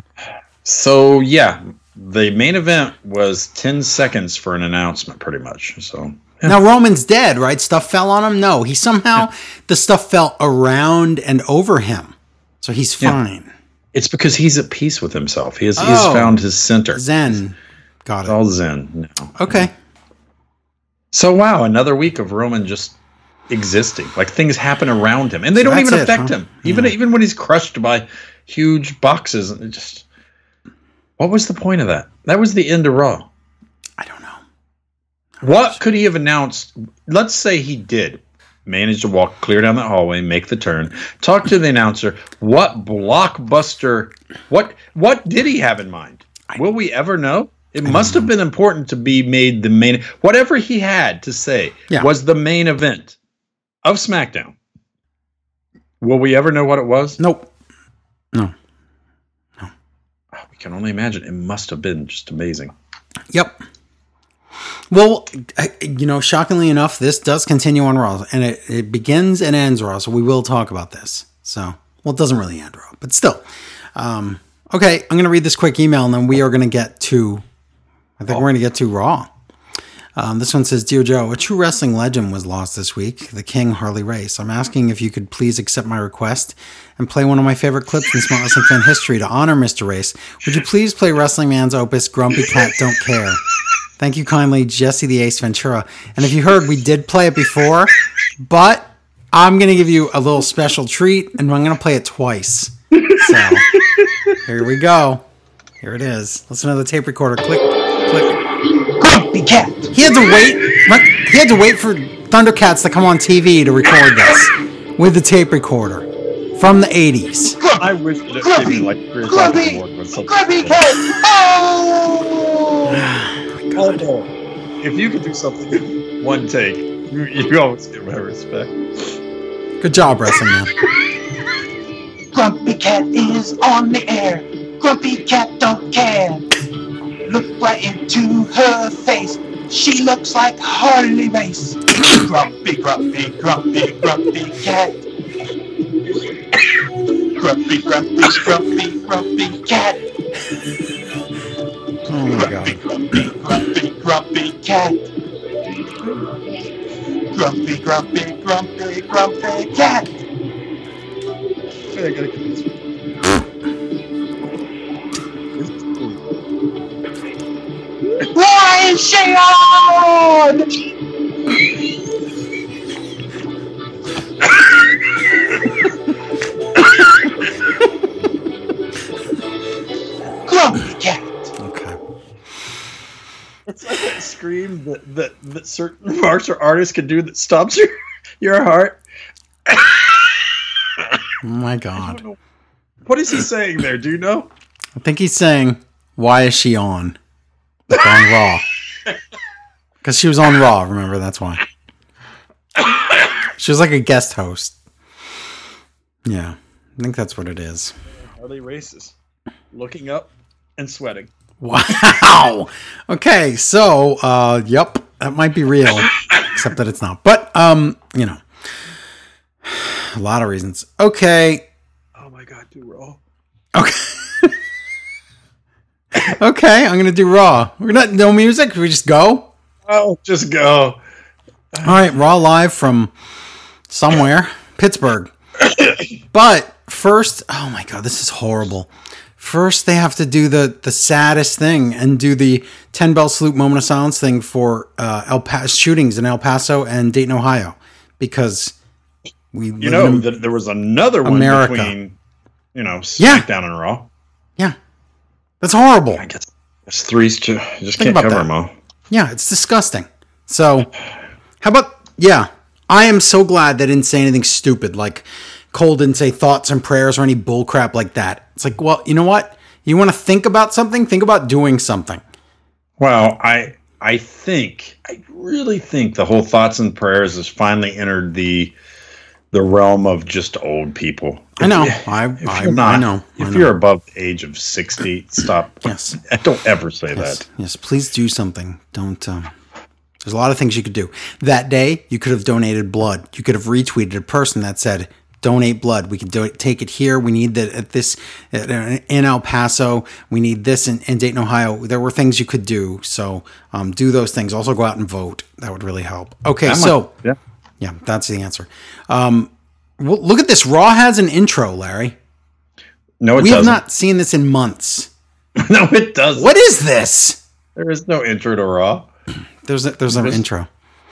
So, yeah, the main event was ten seconds for an announcement, pretty much. So yeah. Now, Roman's dead, right? Stuff fell on him? No, he somehow, yeah. the stuff fell around and over him. So he's fine. Yeah. It's because he's at peace with himself. He has, oh, he's found his center. Zen. Got it. It's all Zen. No. Okay. So, wow, another week of Roman just existing. Like, things happen around him. And they so don't even it, affect huh? him. Even yeah. even when he's crushed by huge boxes. It just, what was the point of that? That was the end of Raw. I don't know. What could he have announced? Let's say he did manage to walk clear down that hallway, make the turn, talk to the announcer. What blockbuster, what, what did he have in mind? Will we ever know? It must have been important to be made the main. Whatever he had to say yeah. was the main event of SmackDown. Will we ever know what it was? Nope. No. No. Oh, we can only imagine. It must have been just amazing. Yep. Well, you know, shockingly enough, this does continue on Raw, and it, it begins and ends Raw, so we will talk about this. So, well, it doesn't really end Raw, but still. Um, okay, I'm going to read this quick email, and then we are going to get to. I think oh. we're going to get to Raw. Um, this one says, Dear Joe, a true wrestling legend was lost this week, the King Harley Race. I'm asking if you could please accept my request and play one of my favorite clips in Smart Wrestling fan history to honor Mister Race. Would you please play Wrestling Man's opus, Grumpy Cat Don't Care? Thank you kindly, Jesse the Ace Ventura. And if you heard, we did play it before, but I'm going to give you a little special treat, and I'm going to play it twice. So, here we go. Here it is. Listen to the tape recorder. Click. Grumpy Cat. He had to wait. He had to wait for Thundercats to come on T V to record this with the tape recorder from the eighties. Grumpy, I wish that it Grumpy, like Grumpy, Grumpy Cat. Oh! Oh, if you could do something in one take, you, you always get my respect. Good job, Wrestling Man. Grumpy Cat is on the air. Grumpy Cat don't care. Look right into her face. She looks like Harley Race. Grumpy, grumpy, grumpy, grumpy cat. Grumpy, grumpy, grumpy, grumpy cat. Oh my God. Grumpy, grumpy, grumpy cat. Grumpy, grumpy, grumpy, grumpy cat. I gotta get this one. Why is she on? Grumpy Cat. Okay. It's like that scream that, that, that certain martial artists can do that stops your, your heart. Oh my God. What is he saying there? Do you know? I think he's saying, why is she on? Like on Raw. Because she was on Raw, remember? That's why. She was like a guest host. Yeah. I think that's what it is. Harley races. Looking up and sweating. Wow. Okay, so, uh, yep, that might be real. Except that it's not. But, um, you know. A lot of reasons. Okay. Oh my God, do Raw. Okay. Okay, I'm gonna do Raw. We're not no music. We just go. Oh, just go. All right, Raw live from somewhere, Pittsburgh. But first, oh my God, this is horrible. First, they have to do the the saddest thing and do the ten bell salute moment of silence thing for uh, El Paso shootings in El Paso and Dayton, Ohio, because we you know that there was another one America. between you know SmackDown yeah. and Raw. Yeah. That's horrible. I guess it's three. You just Think can't cover that. them all. Yeah, it's disgusting. So, how about, yeah, I am so glad they didn't say anything stupid, like Cole didn't say thoughts and prayers or any bullcrap like that. It's like, well, you know what? You want to think about something? Think about doing something. Well, I I think, I really think the whole thoughts and prayers has finally entered the the realm of just old people. I know. I, I, not, I know. If I know. you're above the age of sixty, stop. Yes. Don't ever say yes. that. Yes. Please do something. Don't. Um, there's a lot of things you could do. That day, you could have donated blood. You could have retweeted a person that said, donate blood. We can do it. Take it here. We need that at this in El Paso. We need this in, in Dayton, Ohio. There were things you could do. So um, do those things. Also go out and vote. That would really help. Okay. That so. Might, yeah. Yeah, that's the answer. Um, well, look at this. Raw has an intro, Larry. No, it we doesn't. have not seen this in months. No, it doesn't. What is this? There is no intro to Raw. There's a, there's an intro.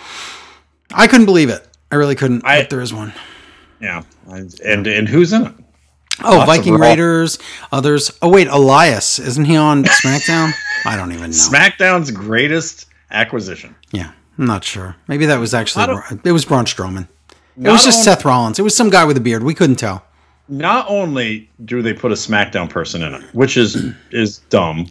I couldn't believe it. I really couldn't. I, but there is one. Yeah, and and who's in it? Oh, Lots Viking Raiders, others. Oh wait, Elias, isn't he on SmackDown? I don't even know. SmackDown's greatest acquisition. Yeah. I'm not sure. Maybe that was actually it was Braun Strowman. It was just only, Seth Rollins. It was some guy with a beard. We couldn't tell. Not only do they put a SmackDown person in it, which is is dumb,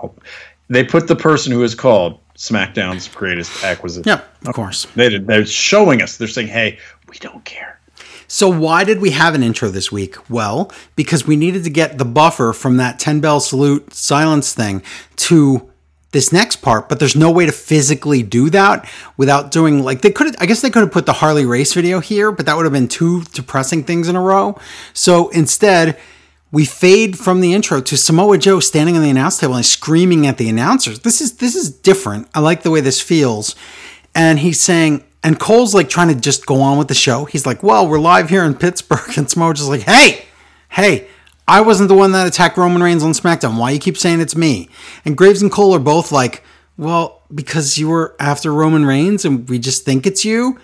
they put the person who is called SmackDown's greatest acquisition. Yep, of course. They did, they're showing us. They're saying, "Hey, we don't care." So why did we have an intro this week? Well, because we needed to get the buffer from that ten bell salute silence thing to this next part, but there's no way to physically do that without doing like they could I guess they could have put the Harley race video here, but that would have been two depressing things in a row. So instead, we fade from the intro to Samoa Joe standing on the announce table and screaming at the announcers. This is this is different. I like the way this feels. And he's saying, and Cole's like trying to just go on with the show. He's like, well, we're live here in Pittsburgh. And Samoa Joe's like, hey, hey, I wasn't the one that attacked Roman Reigns on SmackDown. Why you keep saying it's me? And Graves and Cole are both like, well, because you were after Roman Reigns and we just think it's you.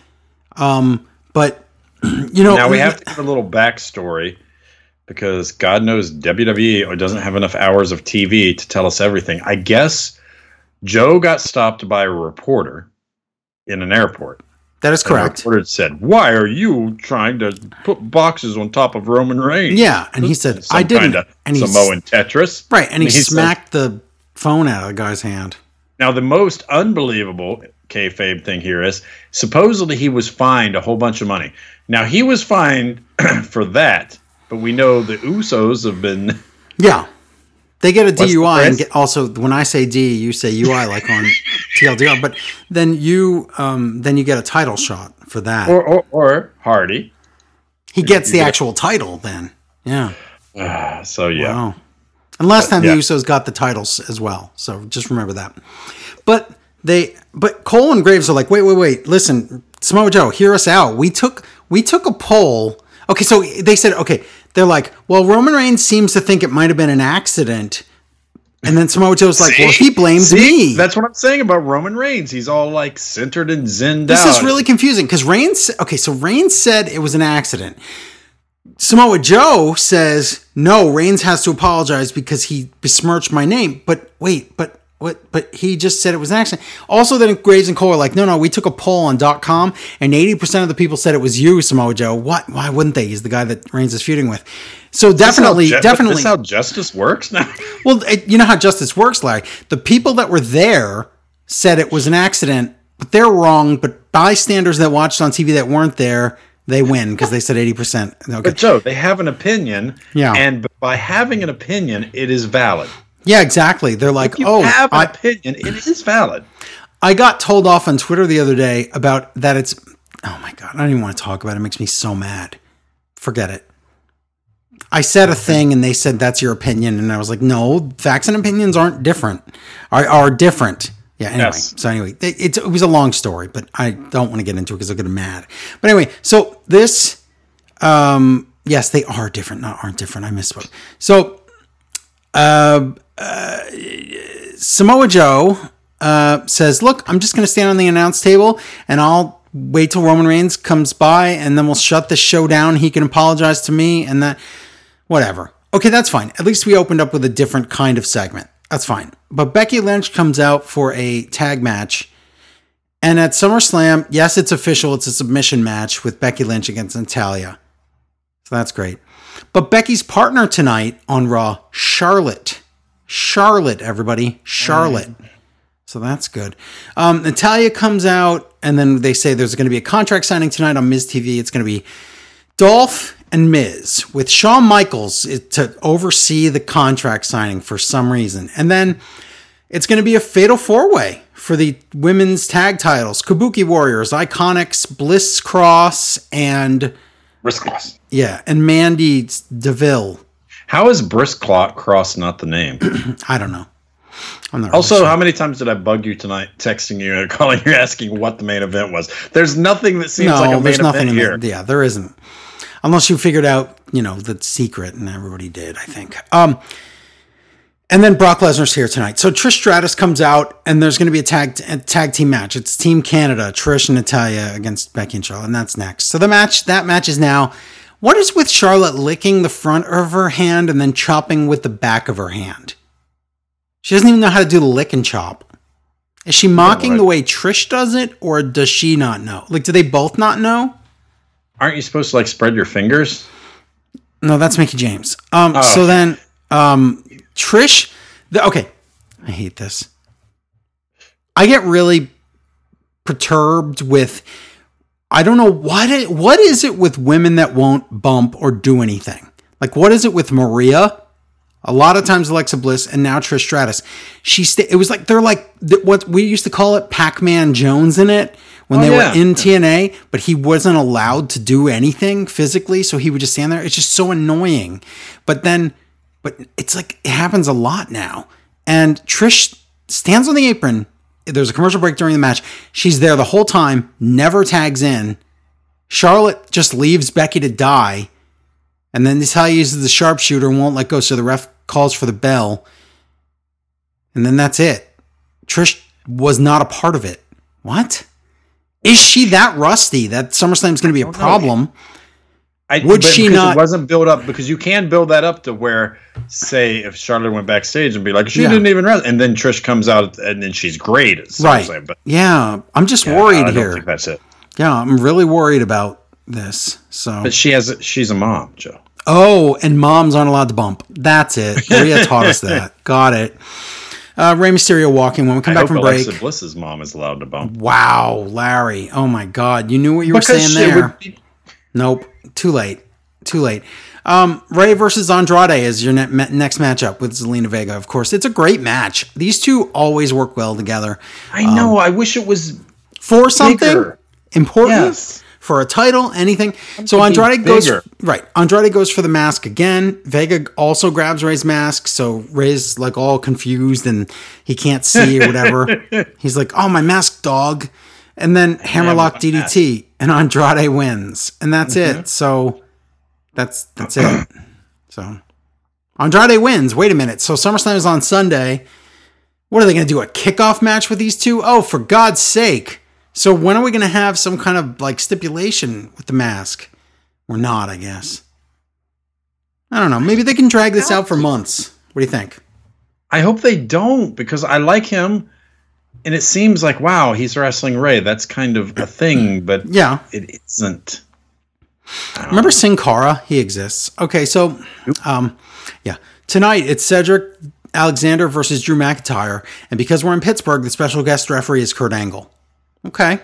Um, but, you know. Now we have to give a little backstory because God knows W W E doesn't have enough hours of T V to tell us everything. I guess Joe got stopped by a reporter in an airport. That is correct. The reporter said, why are you trying to put boxes on top of Roman Reigns? Yeah, and he said, Some I didn't. Kind of and he Samoan Tetris. Right, and, and he, he smacked said, the phone out of the guy's hand. Now, the most unbelievable kayfabe thing here is, supposedly he was fined a whole bunch of money. Now, he was fined for that, but we know the Usos have been... Yeah. They get a D U I and get also when I say D, you say U I like on T L D R. But then you um, then you get a title shot for that. Or or, or Hardy. He gets the actual title then. Yeah. Uh, so yeah. Wow. And last time yeah. the Usos got the titles as well. So just remember that. But they but Cole and Graves are like, wait, wait, wait, listen, Samoa Joe, hear us out. We took we took a poll. Okay, so they said, okay, they're like, well, Roman Reigns seems to think it might have been an accident And then Samoa Joe's like, See? well, he blames See? me. That's what I'm saying about Roman Reigns. He's all like centered and zenned this out. This is really confusing because Reigns, okay, so Reigns said it was an accident. Samoa Joe says, no, Reigns has to apologize because he besmirched my name. But wait, but what? But he just said it was an accident. Also, then Graves and Cole are like, no, no, we took a poll on .com and eighty percent of the people said it was you, Samoa Joe. What? Why wouldn't they? He's the guy that Reigns is feuding with. So definitely, ju- definitely. This is how justice works now? Well, it, you know how justice works, Larry. The people that were there said it was an accident, but they're wrong. But bystanders that watched on T V that weren't there, they win because they said eighty percent. Okay. But Joe, they have an opinion. Yeah. And by having an opinion, it is valid. Yeah, exactly. They're like, if you oh, have an I, opinion, it is valid. I got told off on Twitter the other day about that it's, oh my God, I don't even want to talk about it. It makes me so mad. Forget it. I said a thing and they said, that's your opinion. And I was like, no, facts and opinions aren't different, are, are different. Yeah, anyway. Yes. So anyway, it, it, it was a long story, but I don't want to get into it because I'll get mad. But anyway, so this, um, yes, they are different, not aren't different. I misspoke. So, uh, uh, Samoa Joe uh, says, look, I'm just going to stand on the announce table and I'll wait till Roman Reigns comes by and then we'll shut this show down. He can apologize to me and that, whatever. Okay, that's fine. At least we opened up with a different kind of segment. That's fine. But Becky Lynch comes out for a tag match. And at SummerSlam, yes, it's official. It's a submission match with Becky Lynch against Natalya. So that's great. But Becky's partner tonight on Raw, Charlotte. Charlotte, everybody. Charlotte. So that's good. Um, Natalya comes out, and then they say there's going to be a contract signing tonight on Miz T V. It's going to be Dolph and Miz with Shawn Michaels to oversee the contract signing for some reason. And then it's going to be a fatal four-way for the women's tag titles. Kabuki Warriors, Iconics, Bliss Cross, and... Bliss Cross. Yeah, and Mandy Deville. How is Bliss Cross not the name? I don't know. I'm not also, really sure. How many times did I bug you tonight, texting you and calling you, asking what the main event was? There's nothing that seems no, like a main there's event nothing here. The, yeah, there isn't. Unless you figured out, you know, the secret, and everybody did, I think. Um, and then Brock Lesnar's here tonight. So Trish Stratus comes out, and there's going to be a tag a tag team match. It's Team Canada, Trish and Natalya against Becky and Charlotte, and that's next. So the match, that match is now. What is with Charlotte licking the front of her hand and then chopping with the back of her hand? She doesn't even know how to do the lick and chop. Is she mocking the way Trish does it, or does she not know? Like, do they both not know? Aren't you supposed to, like, spread your fingers? No, that's Mickie James. Um, oh. So then, um, Trish... The, okay, I hate this. I get really perturbed with... I don't know, what it, what is it with women that won't bump or do anything? Like, what is it with Maria? A lot of times Alexa Bliss, and now Trish Stratus. She st- It was like, they're like, what we used to call it Pac-Man Jones in it, when oh, they yeah. were in T N A, but he wasn't allowed to do anything physically, so he would just stand there. It's just so annoying. But then, but it's like, it happens a lot now. And Trish stands on the apron. There's a commercial break during the match. She's there the whole time, never tags in. Charlotte just leaves Becky to die. And then Natalya uses the sharpshooter and won't let go, so the ref calls for the bell. And then that's it. Trish was not a part of it. What? Is she that rusty that SummerSlam's going to be a problem? I, Would she not? It wasn't built up, because you can build that up to where, say, if Charlotte went backstage and be like, she yeah. didn't even rest, and then Trish comes out and then she's great at SummerSlam. Right. But yeah, I'm just yeah, worried I don't here. Think that's it. Yeah, I'm really worried about this. So, but she has, a, she's a mom, Joe. Oh, and moms aren't allowed to bump. That's it. Maria taught us that. Got it. Uh, Rey Mysterio walking when we come I back hope from Alexa break. Bliss's mom is allowed to bump. Wow, Larry. Oh my God. You knew what you were because saying there. Be- nope. Too late. Too late. Um, Rey versus Andrade is your ne- next matchup with Zelina Vega, of course. It's a great match. These two always work well together. I know. Um, I wish it was for something bigger. Important. Yes. For a title, anything. I'm so Andrade goes right. Andrade goes for the mask again. Vega also grabs Rey's mask, so Rey's like all confused and he can't see or whatever. He's like, "Oh, my mask, dog!" And then hammerlock D D T, and Andrade wins, and that's mm-hmm. it. So that's that's it. So Andrade wins. Wait a minute. So SummerSlam is on Sunday. What are they going to do? A kickoff match with these two? Oh, for God's sake. So when are we going to have some kind of like stipulation with the mask? Or not, I guess. I don't know. Maybe they can drag this out for months. What do you think? I hope they don't, because I like him. And it seems like, wow, he's wrestling Ray. That's kind of a thing, but yeah, it isn't. Remember Sin Cara? He exists. Okay, so, um, yeah. Tonight, it's Cedric Alexander versus Drew McIntyre. And because we're in Pittsburgh, the special guest referee is Kurt Angle. Okay.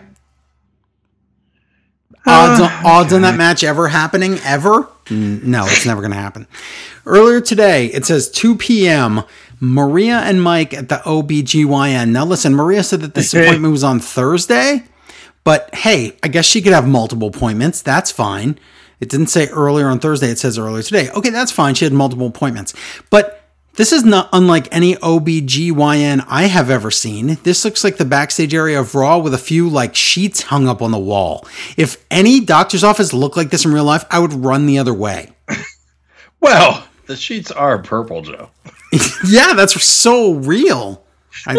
Odds, uh, on, odds okay. on that match ever happening? Ever? No, it's never going to happen. Earlier today, it says two p.m., Maria and Mike at the O B G Y N. Now listen, Maria said that this appointment was on Thursday, but hey, I guess she could have multiple appointments. That's fine. It didn't say earlier on Thursday. It says earlier today. Okay, that's fine. She had multiple appointments. But this is not unlike any O B G Y N I have ever seen. This looks like the backstage area of Raw with a few like sheets hung up on the wall. If any doctor's office looked like this in real life, I would run the other way. Well, the sheets are purple, Joe. Yeah, that's so real. I,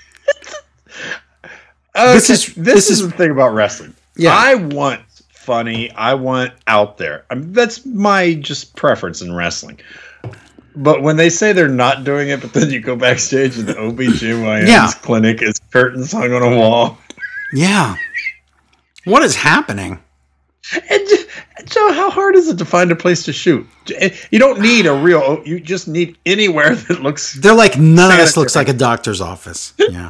okay, this is this, this is, is the thing about wrestling. Yeah, I want funny. I want out there. I mean, that's my just preference in wrestling. But when they say they're not doing it, but then you go backstage and the O B G Y N's yeah. clinic is curtains hung on a wall. Yeah. What is happening? And Joe, how hard is it to find a place to shoot? You don't need a real, you just need anywhere that looks... They're like, none of this looks like a doctor's office. Yeah.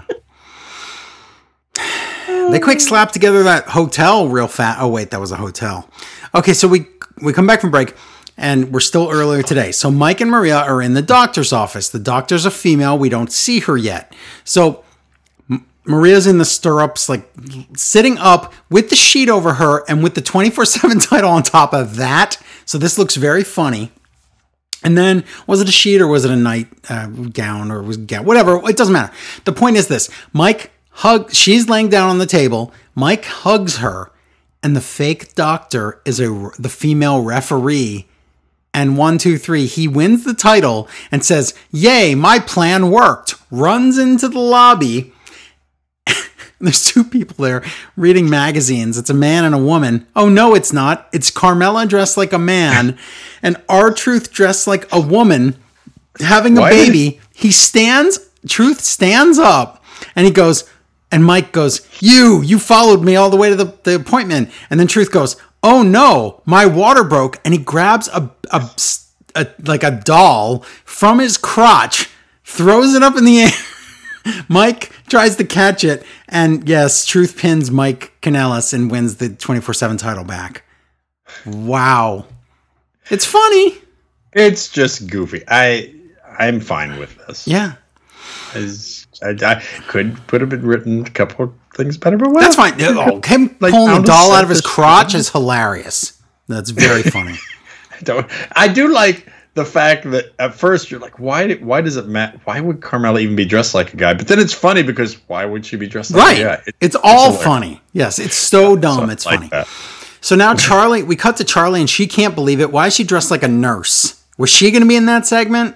They quick slap together that hotel real fast. Oh, wait, that was a hotel. Okay, so we we come back from break. And we're still earlier today. So Mike and Maria are in the doctor's office. The doctor's a female. We don't see her yet. So M- Maria's in the stirrups, like sitting up with the sheet over her and with the twenty-four seven title on top of that. So this looks very funny. And then, was it a sheet or was it a night uh, gown or was gown? Whatever. It doesn't matter. The point is this. Mike hugs, she's laying down on the table. Mike hugs her. And the fake doctor is a the female referee. And one, two, three, he wins the title and says, yay, my plan worked. Runs into the lobby. There's two people there reading magazines. It's a man and a woman. Oh, no, it's not. It's Carmella dressed like a man and R-Truth dressed like a woman having a Why baby. Did- he stands, Truth stands up and he goes, and Mike goes, you, you followed me all the way to the, the appointment. And then Truth goes, oh no, my water broke. And he grabs a, a, a like a doll from his crotch, throws it up in the air. Mike tries to catch it. And yes, Truth pins Mike Kanellis and wins the twenty-four seven title back. Wow. It's funny. It's just goofy. I, I'm fine with this. Yeah. As, I, I could put have been written a couple of things better, but well, that's fine. Oh, him like, pulling a doll out of his crotch is hilarious. That's very funny. I don't. I do like the fact that at first you're like, why? Why does it matter? Why would Carmella even be dressed like a guy? But then it's funny because why would she be dressed like right. a guy? It, it's all it's funny. Yes, it's so dumb. So it's like funny. That. So now Charlie, we cut to Charlie, and she can't believe it. Why is she dressed like a nurse? Was she going to be in that segment?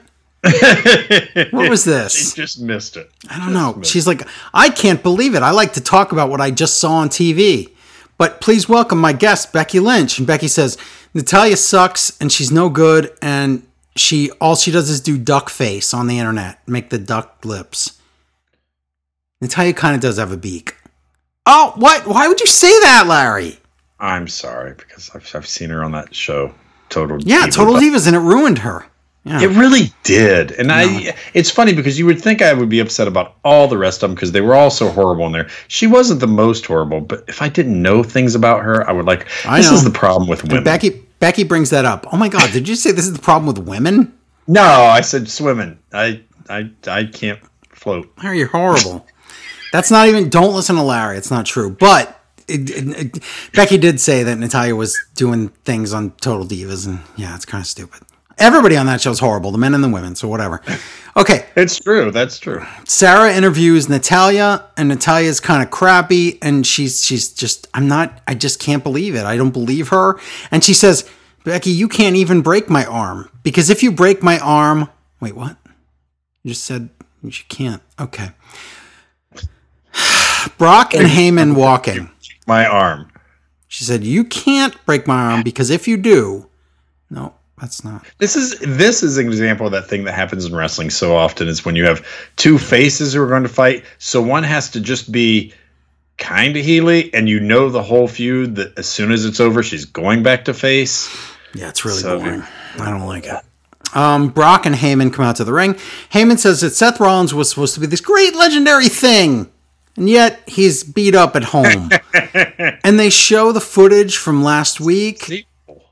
What was this? She just missed it. I don't know. She's like, I can't believe it. I like to talk about what I just saw on T V. But please welcome my guest, Becky Lynch. And Becky says, Natalya sucks and she's no good. And she all she does is do duck face on the internet. Make the duck lips. Natalya kind of does have a beak. Oh, what? Why would you say that, Larry? I'm sorry, because I've, I've seen her on that show, Total Yeah, Diva, Total Divas, and it ruined her. Yeah. It really did. And no. I it's funny because you would think I would be upset about all the rest of them because they were all so horrible in there. She wasn't the most horrible, but if I didn't know things about her, I would like, I this know. is the problem with women. And Becky Becky brings that up. Oh my God, did you say this is the problem with women? No, I said swimming. I I I can't float. Larry, you're horrible. That's not even, don't listen to Larry. It's not true. But it, it, it, Becky did say that Natalya was doing things on Total Divas, and yeah, it's kind of stupid. Everybody on that show is horrible, the men and the women, so whatever. Okay. It's true. That's true. Sarah interviews Natalya, and Natalya's kind of crappy, and she's she's just, I'm not, I just can't believe it. I don't believe her. And she says, Becky, you can't even break my arm. because if you break my arm, wait, what? You just said you can't. Okay. Brock and Heyman walking. My arm. She said, you can't break my arm because if you do, no, that's not. This is this is an example of that thing that happens in wrestling so often is when you have two faces who are going to fight. So one has to just be kind of heely, and you know the whole feud that as soon as it's over, she's going back to face. Yeah, it's really so, boring. I don't like it. Um, Brock and Heyman come out to the ring. Heyman says that Seth Rollins was supposed to be this great legendary thing. And yet, he's beat up at home. And they show the footage from last week.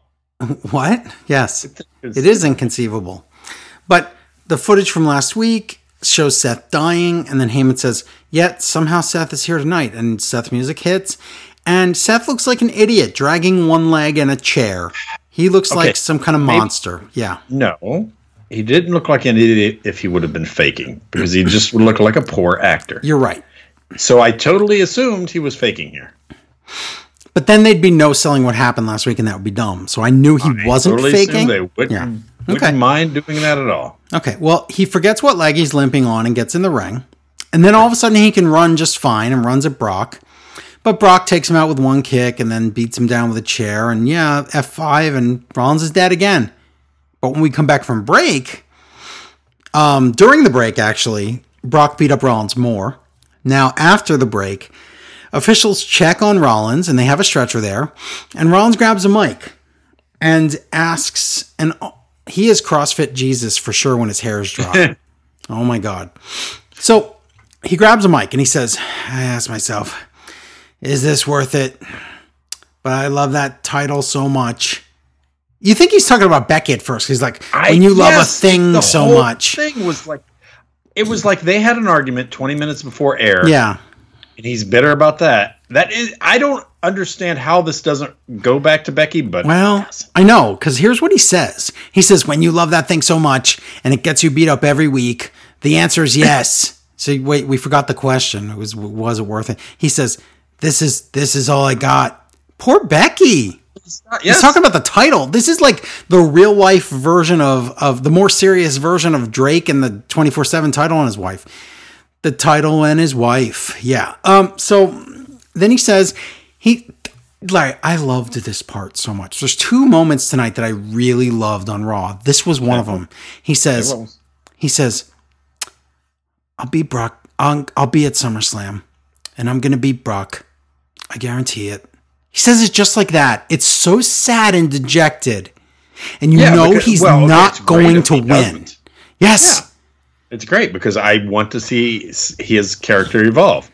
What? Yes. It is inconceivable. But the footage from last week shows Seth dying. And then Heyman says, yet somehow Seth is here tonight. And Seth music hits. And Seth looks like an idiot, dragging one leg in a chair. He looks okay. like some kind of monster. Maybe. Yeah. No. He didn't look like an idiot if he would have been faking. Because he just would look like a poor actor. You're right. So I totally assumed he was faking here. But then they'd be no selling what happened last week, and that would be dumb. So I knew he I wasn't totally faking. They wouldn't, yeah. wouldn't okay. mind doing that at all. Okay, well, he forgets what leg he's limping on and gets in the ring. And then all of a sudden he can run just fine and runs at Brock. But Brock takes him out with one kick and then beats him down with a chair. And yeah, F five, and Rollins is dead again. But when we come back from break, um, during the break, actually, Brock beat up Rollins more. Now, after the break, officials check on Rollins, and they have a stretcher there, and Rollins grabs a mic and asks, and he is CrossFit Jesus for sure when his hair is dry. Oh my God. So he grabs a mic and he says, I ask myself, is this worth it? But I love that title so much. You think he's talking about Becky at first. He's like, when you I, love yes, a thing so whole much. The thing was like, it was like they had an argument twenty minutes before air. Yeah. And he's bitter about that. That is, I don't understand how this doesn't go back to Becky, but well, yes. I know, because here's what he says. He says, when you love that thing so much and it gets you beat up every week, the answer is yes. So wait, we forgot the question. It was was it worth it? He says, This is this is all I got. Poor Becky. Not, yes. He's talking about the title. This is like the real life version of, of the more serious version of Drake and the twenty-four seven title and his wife. The title and his wife. Yeah. Um. So then he says, he, like, I loved this part so much. There's two moments tonight that I really loved on Raw. This was one of them. He says, he says, I'll beat Brock. I'll, I'll be at SummerSlam and I'm going to beat Brock. I guarantee it. He says it just like that. It's so sad and dejected. And you yeah, know because, he's well, not going to win. Doesn't. Yes. Yeah. It's great because I want to see his character evolve.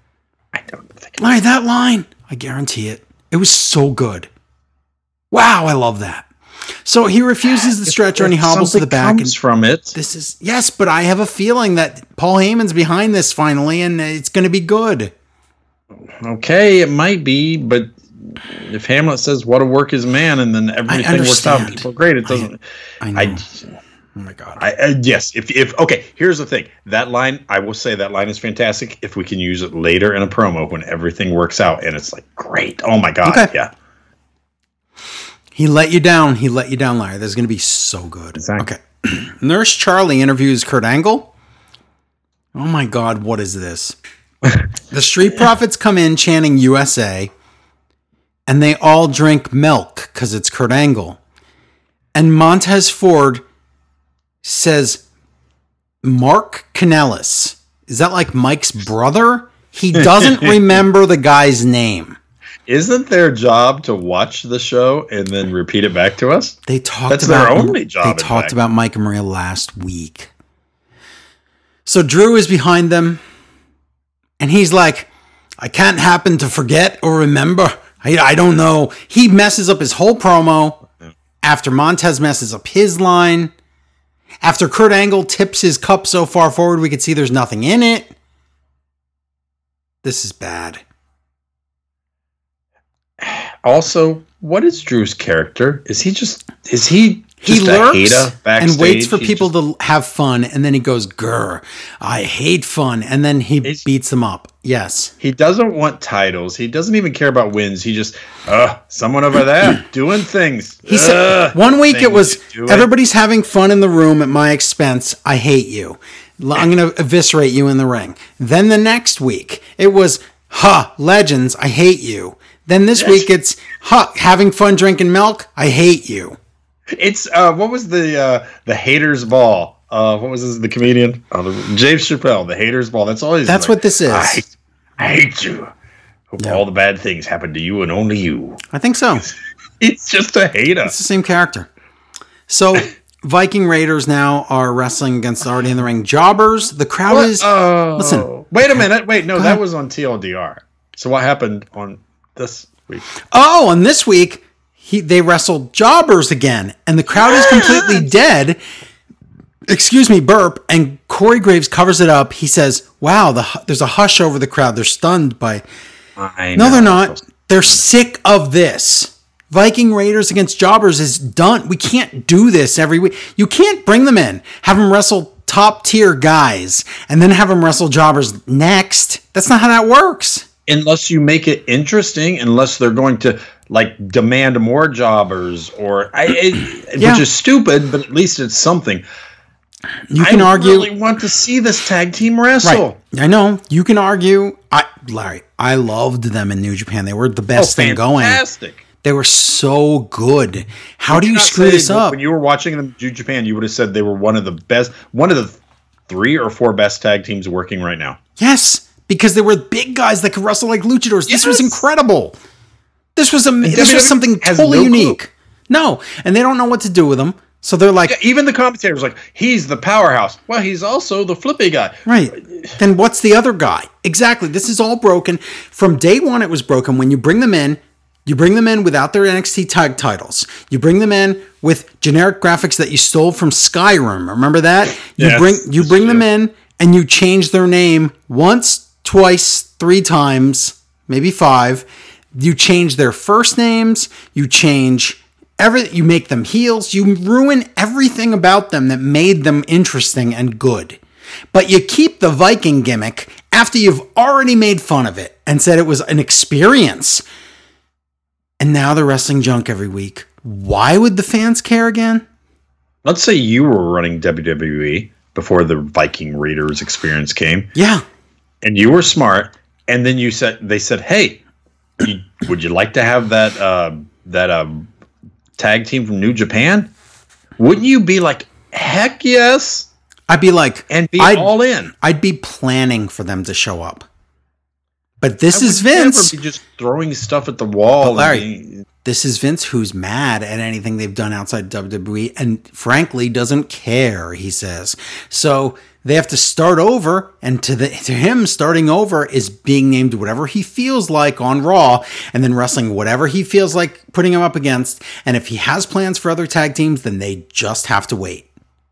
I don't think Larry, that line, I guarantee it. It was so good. Wow, I love that. So he refuses the stretcher and he hobbles to the back. Comes and from it. This is yes, but I have a feeling that Paul Heyman's behind this finally, and it's going to be good. Okay, it might be, but if Hamlet says "What a work is man," and then everything works out, and people are great. It doesn't. I, I know. I, oh my God. I, uh, yes. If if okay, here's the thing. That line, I will say, that line is fantastic. If we can use it later in a promo when everything works out, and it's like great. Oh my God. Okay. Yeah. He let you down. He let you down, Larry. That's going to be so good. Exactly. Okay. Nurse Charlie interviews Kurt Angle. Oh my God, what is this? The Street Profits come in chanting U S A, and they all drink milk because it's Kurt Angle. And Montez Ford says, Mark Kanellis. Is that like Mike's brother? He doesn't remember the guy's name. Isn't their job to watch the show and then repeat it back to us? They talked That's about their only job. They talked about Mike and Maria last week. So Drew is behind them. And he's like, I can't happen to forget or remember. I, I don't know. He messes up his whole promo after Montez messes up his line. After Kurt Angle tips his cup so far forward, we can see there's nothing in it. This is bad. Also, what is Drew's character? Is he just, is he He lurks and waits for He's people just, to have fun, and then he goes, grr, I hate fun, and then he beats them up. Yes. He doesn't want titles. He doesn't even care about wins. He just, uh, someone over there doing things. He said, one week it was, everybody's having fun in the room at my expense. I hate you. I'm going to eviscerate you in the ring. Then the next week, it was, ha, legends, I hate you. Then this yes. week it's, ha, having fun drinking milk, I hate you. It's uh, what was the uh, the haters ball? Uh, what was this, the comedian? Oh, the, Dave Chappelle, the haters ball. That's always that's like, what this is. I hate, I hate you. Hope yeah. all the bad things happen to you and only you. I think so. It's, it's just a hater. It's the same character. So Viking Raiders now are wrestling against already in the ring jobbers. The crowd what? is oh. listen. Wait a minute. Wait, no, that was on T L D R. So what happened on this week? Oh, on this week. He, they wrestled jobbers again, and the crowd is completely dead. Excuse me, burp. And Corey Graves covers it up. He says, wow, the, there's a hush over the crowd. They're stunned by... I no, know. they're not. They're sick of this. Viking Raiders against jobbers is done. We can't do this every week. You can't bring them in, have them wrestle top-tier guys, and then have them wrestle jobbers next. That's not how that works. Unless you make it interesting, unless they're going to... like demand more jobbers or I, it, yeah. which is stupid, but at least it's something. You can I argue. I really want to see this tag team wrestle. Right. I know you can argue. I Larry, I loved them in New Japan. They were the best oh, thing going. Fantastic. They were so good. How Would do you, you screw say, this up? When you were watching them in New Japan, you would have said they were one of the best, one of the three or four best tag teams working right now. Yes, because they were big guys that could wrestle like luchadors. Yes. This was incredible. This was a this was something totally no unique. Clue. No, and they don't know what to do with them. So they're like, yeah, even the commentators like, he's the powerhouse. Well, he's also the flippy guy. Right. Then what's the other guy? Exactly. This is all broken. From day one, it was broken. When you bring them in, you bring them in without their N X T tag titles. You bring them in with generic graphics that you stole from Skyrim. Remember that? You yes, bring you bring them in and you change their name once, twice, three times, maybe five. You change their first names, you change everything, you make them heels, you ruin everything about them that made them interesting and good. But you keep the Viking gimmick after you've already made fun of it and said it was an experience. And now they're wrestling junk every week. Why would the fans care again? Let's say you were running W W E before the Viking Raiders experience came. Yeah. And you were smart, and then you said they said, hey, You, would you like to have that uh, that uh, tag team from New Japan? Wouldn't you be like, heck yes? I'd be like, and be I'd, all in. I'd be planning for them to show up. But this I is Vince. Never be just throwing stuff at the wall. Larry, being... this is Vince who's mad at anything they've done outside W W E and frankly doesn't care, he says. So they have to start over, and to the to him, starting over is being named whatever he feels like on Raw, and then wrestling whatever he feels like putting him up against. And if he has plans for other tag teams, then they just have to wait.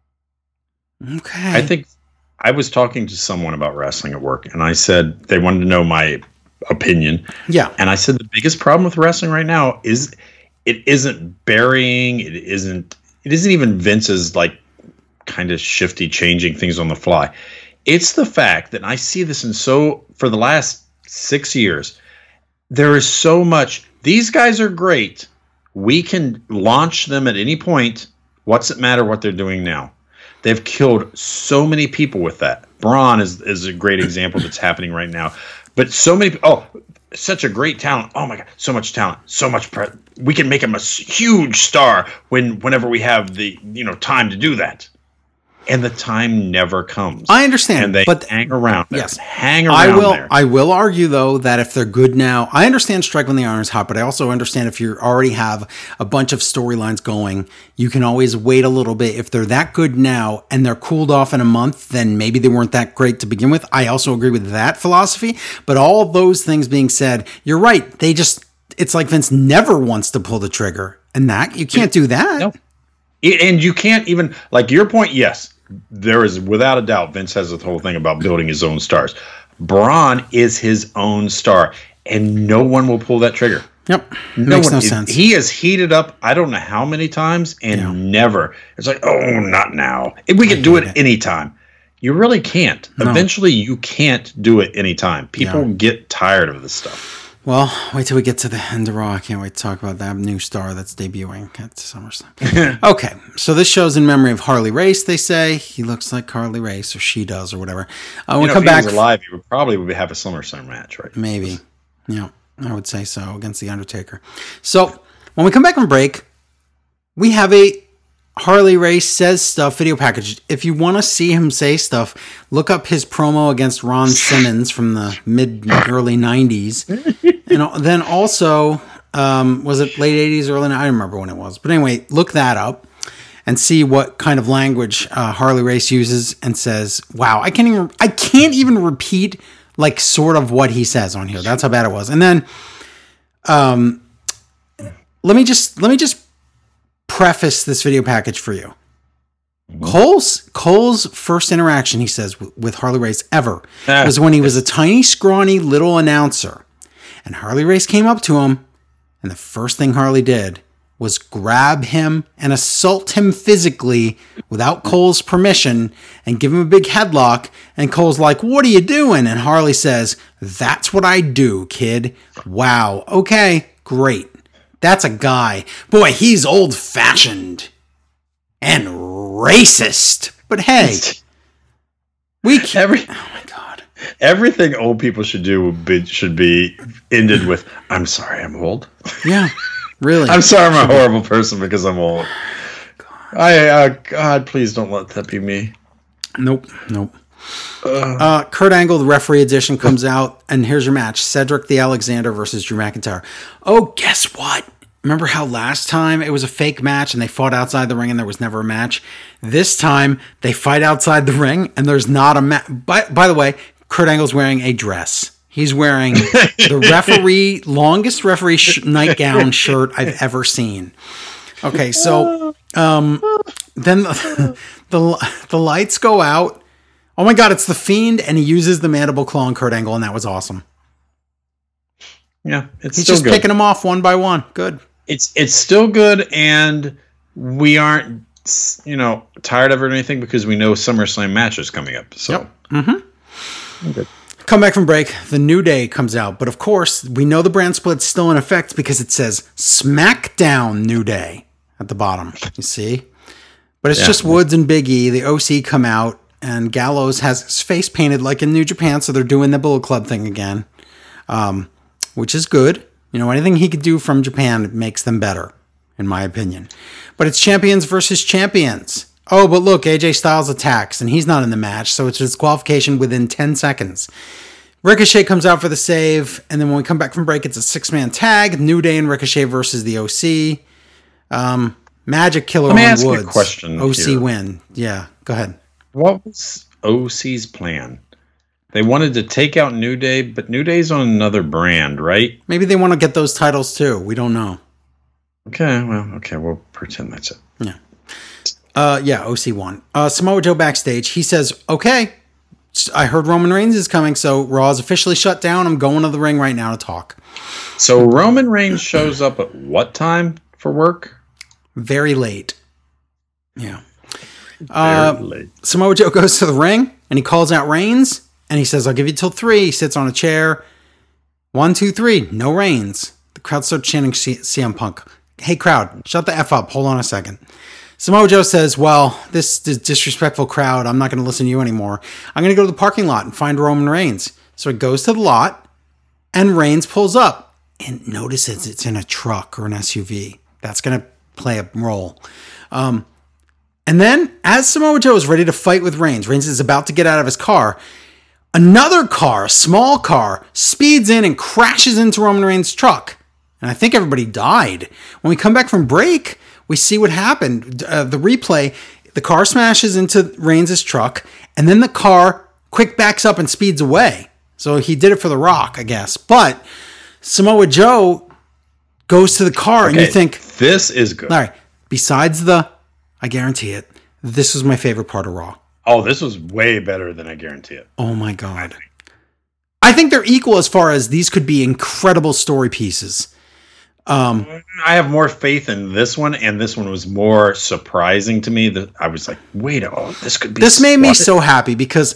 Okay. I think I was talking to someone about wrestling at work, and I said they wanted to know my opinion. Yeah. And I said the biggest problem with wrestling right now is it isn't burying, it isn't it isn't even Vince's like kind of shifty changing things on the fly. It's the fact that I see this in so for the last six years, there is so much. These guys are great. We can launch them at any point. What's it matter what they're doing now? They've killed so many people with that. Braun is, is a great example that's happening right now. But so many, oh, such a great talent. Oh my God, so much talent, so much. Pre- we can make him a huge star when whenever we have the you know time to do that. And the time never comes. I understand, and they but hang around. There, yes, hang around. I will. There. I will argue though that if they're good now, I understand strike when the iron's hot, but I also understand if you already have a bunch of storylines going, you can always wait a little bit. If they're that good now and they're cooled off in a month, then maybe they weren't that great to begin with. I also agree with that philosophy. But all those things being said, you're right. They just, it's like Vince never wants to pull the trigger, and that you can't do that. No. And you can't even like your point. Yes. There is, without a doubt, Vince has this whole thing about building his own stars. Braun is his own star, and no one will pull that trigger. Yep. No Makes one, no sense. He has heated up, I don't know how many times, and yeah. never. It's like, oh, not now. If we can do it, it anytime. You really can't. No. Eventually, you can't do it anytime. People yeah. get tired of this stuff. Well, wait till we get to the end of Raw. I can't wait to talk about that new star that's debuting at SummerSlam. Okay, so this show's in memory of Harley Race, they say. He looks like Harley Race, or she does, or whatever. Uh, we know, come if back. He was alive, he would probably would have a SummerSlam match, right? Maybe. Yeah, I would say so, against The Undertaker. So, when we come back from break, we have a Harley Race Says Stuff video package. If you want to see him say stuff, look up his promo against Ron Simmons from the mid early nineties. And then also, um, was it late eighties, early nineties? I don't remember when it was. But anyway, look that up and see what kind of language uh, Harley Race uses and says, wow, I can't even I can't even repeat like sort of what he says on here. That's how bad it was. And then um let me just let me just preface this video package for you. Mm-hmm. Cole's Cole's first interaction, he says, w- with Harley Race ever was when he was a tiny, scrawny little announcer. And Harley Race came up to him, and the first thing Harley did was grab him and assault him physically without Cole's permission and give him a big headlock. And Cole's like, what are you doing? And Harley says, that's what I do, kid. Wow. Okay, great. That's a guy. Boy, he's old-fashioned and racist. But hey, we can't. Every, oh my God. Everything old people should do would be, should be ended with, I'm sorry, I'm old. Yeah, really. I'm sorry I'm a horrible person because I'm old. God. I, uh, God, please don't let that be me. Nope, nope. Uh, uh, Kurt Angle, the referee edition, comes out, and here's your match. Cedric the Alexander versus Drew McIntyre. Oh, guess what? Remember how last time it was a fake match and they fought outside the ring and there was never a match? This time they fight outside the ring and there's not a match. By, by the way, Kurt Angle's wearing a dress. He's wearing the referee, longest referee sh- nightgown shirt I've ever seen. Okay, so um, then the, the, the lights go out. Oh my God, it's The Fiend, and he uses the mandible claw on Kurt Angle, and that was awesome. Yeah, it's He's still just good. picking them off one by one. Good. It's it's still good, and we aren't, you know, tired of it or anything because we know SummerSlam match is coming up. So, yep. Mm-hmm. Good. Come back from break. The New Day comes out, but of course, we know the brand split's still in effect because it says SmackDown New Day at the bottom. You see, but it's yeah. just Woods and Big E. The O C come out. And Gallows has his face painted like in New Japan, so they're doing the Bullet Club thing again, um, which is good. You know, anything he could do from Japan makes them better, in my opinion. But it's champions versus champions. Oh, but look, A J Styles attacks, and he's not in the match, so it's disqualification within ten seconds. Ricochet comes out for the save, and then when we come back from break, it's a six-man tag. New Day and Ricochet versus the O C. Um, Magic Killer Let me on ask Woods. You a question O C here. win. Yeah, go ahead. What was O C's plan? They wanted to take out New Day, but New Day's on another brand, right? Maybe they want to get those titles too. We don't know. Okay, well, okay, we'll pretend that's it. Yeah. Uh, yeah, O C won. Uh, Samoa Joe backstage. He says, okay, I heard Roman Reigns is coming, so Raw is officially shut down. I'm going to the ring right now to talk. So Roman Reigns shows up at what time for work? Very late. Yeah. Uh, Samoa Joe goes to the ring and he calls out Reigns and he says, I'll give you till three. He sits on a chair. One, two, three. No Reigns. The crowd starts chanting C M Punk. Hey, crowd, shut the F up. Hold on a second. Samoa Joe says, well, this disrespectful crowd, I'm not going to listen to you anymore. I'm going to go to the parking lot and find Roman Reigns. So he goes to the lot and Reigns pulls up and notices it's in a truck or an S U V. That's going to play a role. Um, And then, as Samoa Joe is ready to fight with Reigns, Reigns is about to get out of his car, another car, a small car, speeds in and crashes into Roman Reigns' truck. And I think everybody died. When we come back from break, we see what happened. Uh, the replay, the car smashes into Reigns' truck, and then the car quick backs up and speeds away. So he did it for The Rock, I guess. But Samoa Joe goes to the car, okay, and you think, this is good. All right, besides the... I guarantee it. This was my favorite part of Raw. Oh, this was way better than I guarantee it. Oh my God. I think they're equal as far as these could be incredible story pieces. Um, I have more faith in this one, and this one was more surprising to me. That I was like, "Wait, oh, this could be." This made me so happy because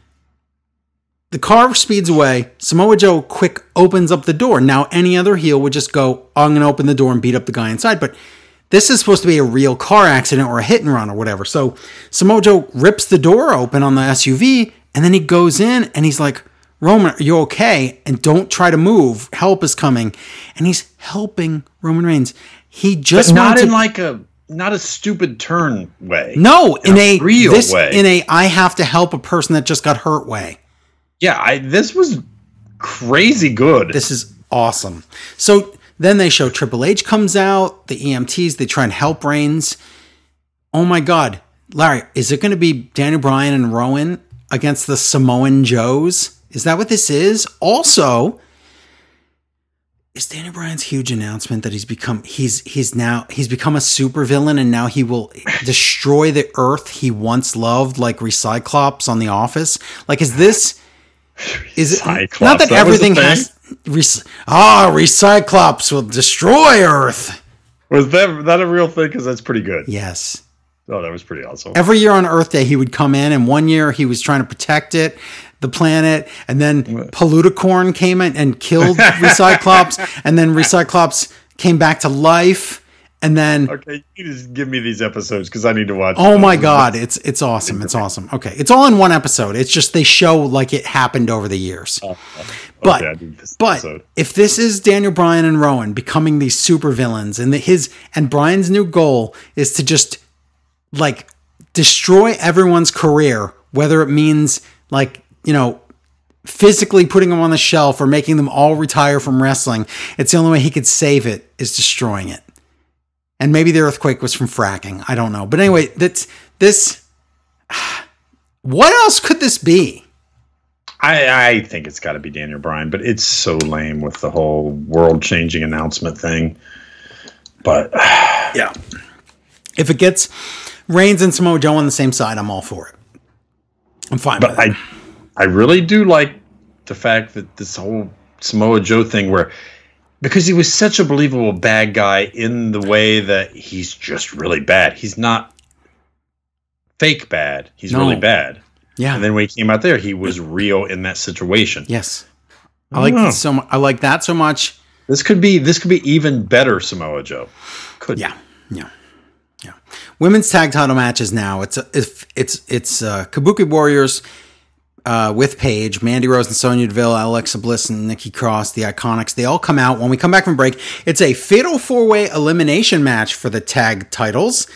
the car speeds away. Samoa Joe quick opens up the door. Now, any other heel would just go, "I'm going to open the door and beat up the guy inside." But this is supposed to be a real car accident or a hit and run or whatever. So Samoa Joe rips the door open on the S U V, and then he goes in and he's like, "Roman, are you okay? And don't try to move. Help is coming." And he's helping Roman Reigns. He just but not in to, like a not a stupid turn way. No, in, in a, a real this, way. In a I have to help a person that just got hurt way. Yeah, I this was crazy good. This is awesome. So then they show Triple H comes out, the E M Ts, they try and help Reigns. Oh my God. Larry, is it going to be Daniel Bryan and Rowan against the Samoan Joes? Is that what this is? Also, is Daniel Bryan's huge announcement that he's become he's he's now he's become a supervillain and now he will destroy the earth he once loved, like Recyclops on The Office? Like, is this is it Recyclops, not that, that everything has Rec- ah Recyclops will destroy Earth? Was that that a real thing? Because that's pretty good. Yes. Oh, that was pretty awesome. Every year on Earth Day, he would come in, and one year he was trying to protect it, the planet, and then Poluticorn came in and killed Recyclops, and then Recyclops came back to life, and then okay, you just give me these episodes because I need to watch. Oh them. my God, it's it's awesome, it's awesome. Okay, it's all in one episode. It's just they show like it happened over the years. Oh, okay. But but episode. If this is Daniel Bryan and Rowan becoming these super villains, and the, his and Bryan's new goal is to just like destroy everyone's career, whether it means like, you know, physically putting them on the shelf or making them all retire from wrestling. It's the only way he could save it is destroying it. And maybe the earthquake was from fracking. I don't know. But anyway, that's this. What else could this be? I, I think it's got to be Daniel Bryan, but it's so lame with the whole world-changing announcement thing. But yeah, if it gets Reigns and Samoa Joe on the same side, I'm all for it. I'm fine but with it. I, I really do like the fact that this whole Samoa Joe thing where, because he was such a believable bad guy in the way that he's just really bad. He's not fake bad. He's no. really bad. Yeah. And then when he came out there, he was real in that situation. Yes. I, I like that so much. I like that so much. This could be this could be even better Samoa Joe. Could yeah. Yeah. Yeah. Women's tag title matches now. It's a, it's it's it's uh, Kabuki Warriors uh, with Paige, Mandy Rose and Sonya Deville, Alexa Bliss and Nikki Cross, the Iconics. They all come out. When we come back from break, it's a fatal four-way elimination match for the tag titles.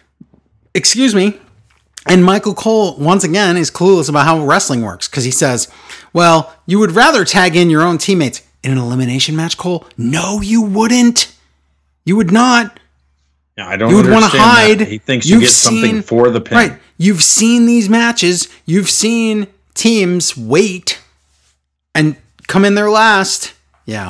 Excuse me. And Michael Cole, once again, is clueless about how wrestling works because he says, well, you would rather tag in your own teammates in an elimination match, Cole? No, you wouldn't. You would not. Yeah, I don't you would want to hide. That. He thinks you get seen, something for the pin. Right. You've seen these matches. You've seen teams wait and come in there last. Yeah.